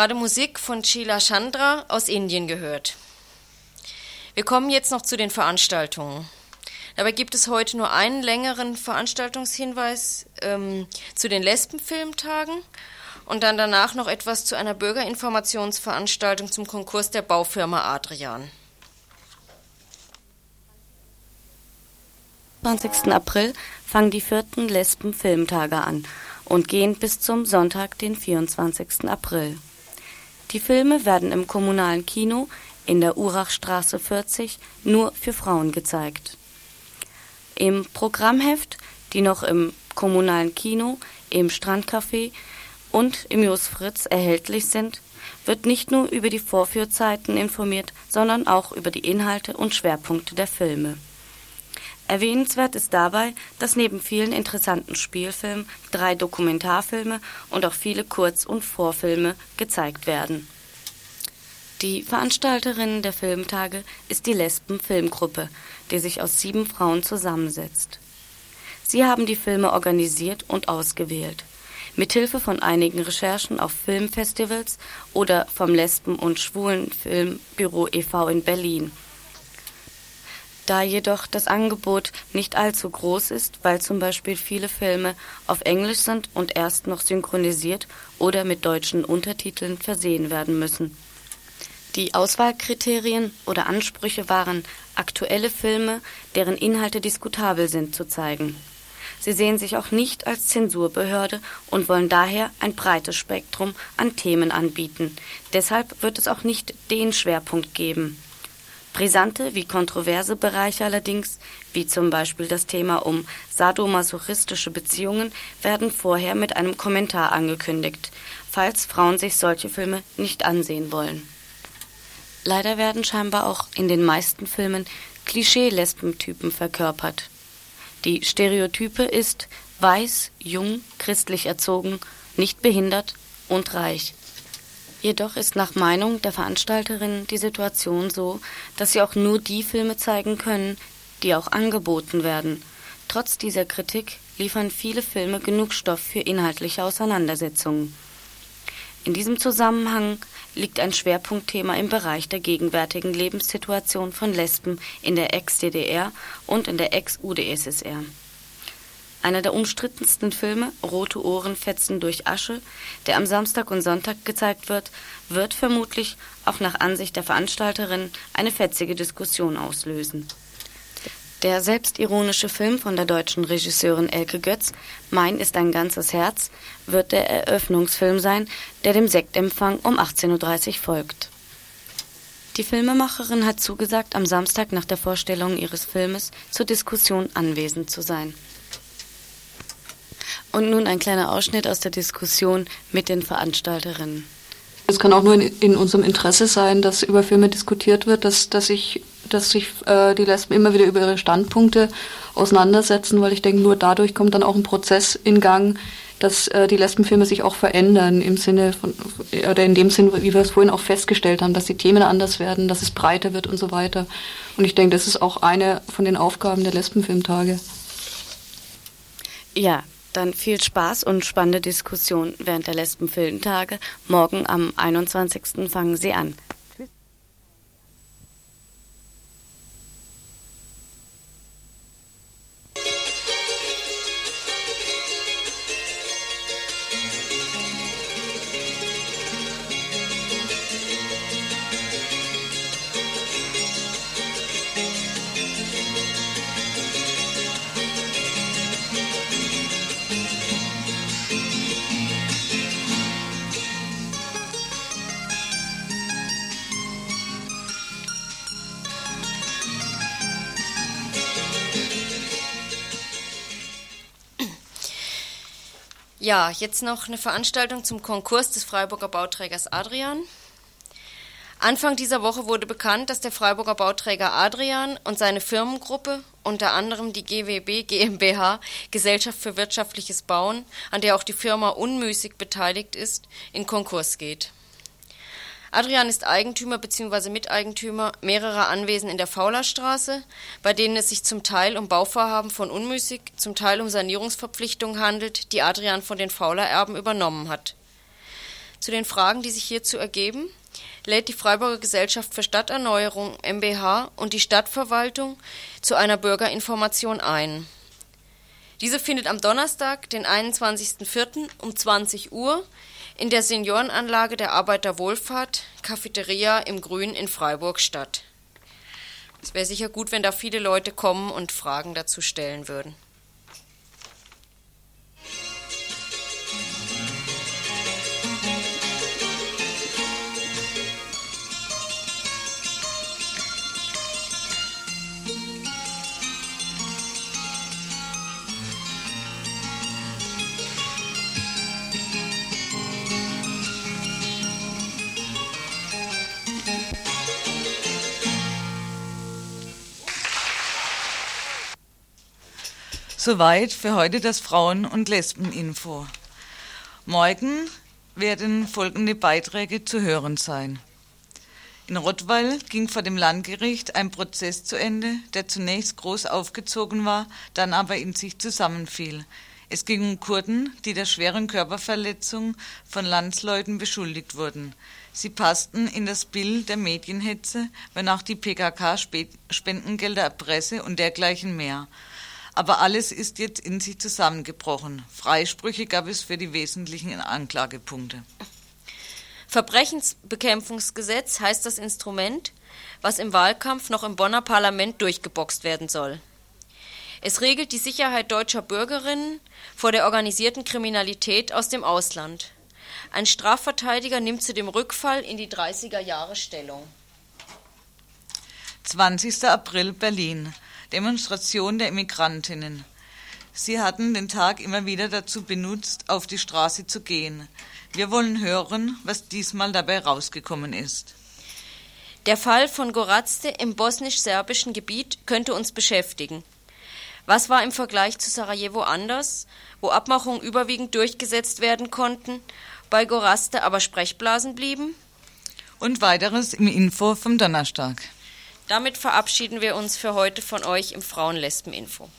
gerade Musik von Sheila Chandra aus Indien gehört. Wir kommen jetzt noch zu den Veranstaltungen. Dabei gibt es heute nur einen längeren Veranstaltungshinweis zu den Lesbenfilmtagen und dann danach noch etwas zu einer Bürgerinformationsveranstaltung zum Konkurs der Baufirma Adrian. Am 20. April fangen die 4. Lesbenfilmtage an und gehen bis zum Sonntag, den 24. April. Die Filme werden im kommunalen Kino in der Urachstraße 40 nur für Frauen gezeigt. Im Programmheft, die noch im kommunalen Kino, im Strandcafé und im Jos Fritz erhältlich sind, wird nicht nur über die Vorführzeiten informiert, sondern auch über die Inhalte und Schwerpunkte der Filme. Erwähnenswert ist dabei, dass neben vielen interessanten Spielfilmen 3 Dokumentarfilme und auch viele Kurz- und Vorfilme gezeigt werden. Die Veranstalterin der Filmtage ist die Lesben-Filmgruppe, die sich aus 7 Frauen zusammensetzt. Sie haben die Filme organisiert und ausgewählt, mithilfe von einigen Recherchen auf Filmfestivals oder vom Lesben- und Schwulenfilmbüro e.V. in Berlin. Da jedoch das Angebot nicht allzu groß ist, weil zum Beispiel viele Filme auf Englisch sind und erst noch synchronisiert oder mit deutschen Untertiteln versehen werden müssen. Die Auswahlkriterien oder Ansprüche waren, aktuelle Filme, deren Inhalte diskutabel sind, zu zeigen. Sie sehen sich auch nicht als Zensurbehörde und wollen daher ein breites Spektrum an Themen anbieten. Deshalb wird es auch nicht den Schwerpunkt geben. Brisante wie kontroverse Bereiche allerdings, wie zum Beispiel das Thema um sadomasochistische Beziehungen, werden vorher mit einem Kommentar angekündigt, falls Frauen sich solche Filme nicht ansehen wollen. Leider werden scheinbar auch in den meisten Filmen Klischee-Lesbentypen verkörpert. Die Stereotype ist weiß, jung, christlich erzogen, nicht behindert und reich. Jedoch ist nach Meinung der Veranstalterin die Situation so, dass sie auch nur die Filme zeigen können, die auch angeboten werden. Trotz dieser Kritik liefern viele Filme genug Stoff für inhaltliche Auseinandersetzungen. In diesem Zusammenhang liegt ein Schwerpunktthema im Bereich der gegenwärtigen Lebenssituation von Lesben in der Ex-DDR und in der Ex-UdSSR. Einer der umstrittensten Filme, Rote Ohren fetzen durch Asche, der am Samstag und Sonntag gezeigt wird vermutlich auch nach Ansicht der Veranstalterin eine fetzige Diskussion auslösen. Der selbstironische Film von der deutschen Regisseurin Elke Götz, Mein ist ein ganzes Herz, wird der Eröffnungsfilm sein, der dem Sektempfang um 18:30 Uhr folgt. Die Filmemacherin hat zugesagt, am Samstag nach der Vorstellung ihres Filmes zur Diskussion anwesend zu sein. Und nun ein kleiner Ausschnitt aus der Diskussion mit den Veranstalterinnen. Es kann auch nur in unserem Interesse sein, dass über Filme diskutiert wird, dass sich die Lesben immer wieder über ihre Standpunkte auseinandersetzen, weil ich denke, nur dadurch kommt dann auch ein Prozess in Gang, dass die Lesbenfilme sich auch verändern im Sinne von, oder in dem Sinne, wie wir es vorhin auch festgestellt haben, dass die Themen anders werden, dass es breiter wird und so weiter. Und ich denke, das ist auch eine von den Aufgaben der Lesbenfilmtage. Ja. Dann viel Spaß und spannende Diskussion während der Lesbenfilmtage. Morgen am 21. fangen sie an. Ja, jetzt noch eine Veranstaltung zum Konkurs des Freiburger Bauträgers Adrian. Anfang dieser Woche wurde bekannt, dass der Freiburger Bauträger Adrian und seine Firmengruppe, unter anderem die GWB GmbH, Gesellschaft für wirtschaftliches Bauen, an der auch die Firma Unmüßig beteiligt ist, in Konkurs geht. Adrian ist Eigentümer bzw. Miteigentümer mehrerer Anwesen in der Faulerstraße, bei denen es sich zum Teil um Bauvorhaben von Unmüßig, zum Teil um Sanierungsverpflichtungen handelt, die Adrian von den Faulererben übernommen hat. Zu den Fragen, die sich hierzu ergeben, lädt die Freiburger Gesellschaft für Stadterneuerung mbH und die Stadtverwaltung zu einer Bürgerinformation ein. Diese findet am Donnerstag, den 21.04. um 20 Uhr in der Seniorenanlage der Arbeiterwohlfahrt, Cafeteria im Grün in Freiburg statt. Es wäre sicher gut, wenn da viele Leute kommen und Fragen dazu stellen würden. Soweit für heute das Frauen- und Lesbeninfo. Morgen werden folgende Beiträge zu hören sein. In Rottweil ging vor dem Landgericht ein Prozess zu Ende, der zunächst groß aufgezogen war, dann aber in sich zusammenfiel. Es ging um Kurden, die der schweren Körperverletzung von Landsleuten beschuldigt wurden. Sie passten in das Bild der Medienhetze, wonach die PKK Spendengelder erpresse und dergleichen mehr. Aber alles ist jetzt in sich zusammengebrochen. Freisprüche gab es für die wesentlichen Anklagepunkte. Verbrechensbekämpfungsgesetz heißt das Instrument, was im Wahlkampf noch im Bonner Parlament durchgeboxt werden soll. Es regelt die Sicherheit deutscher Bürgerinnen vor der organisierten Kriminalität aus dem Ausland. Ein Strafverteidiger nimmt zu dem Rückfall in die 30er Jahre Stellung. 20. April Berlin. Demonstration der Immigrantinnen. Sie hatten den Tag immer wieder dazu benutzt, auf die Straße zu gehen. Wir wollen hören, was diesmal dabei rausgekommen ist. Der Fall von Gorazde im bosnisch-serbischen Gebiet könnte uns beschäftigen. Was war im Vergleich zu Sarajevo anders, wo Abmachungen überwiegend durchgesetzt werden konnten, bei Gorazde aber Sprechblasen blieben? Und weiteres im Info vom Donnerstag. Damit verabschieden wir uns für heute von euch im Frauen-Lesben-Info.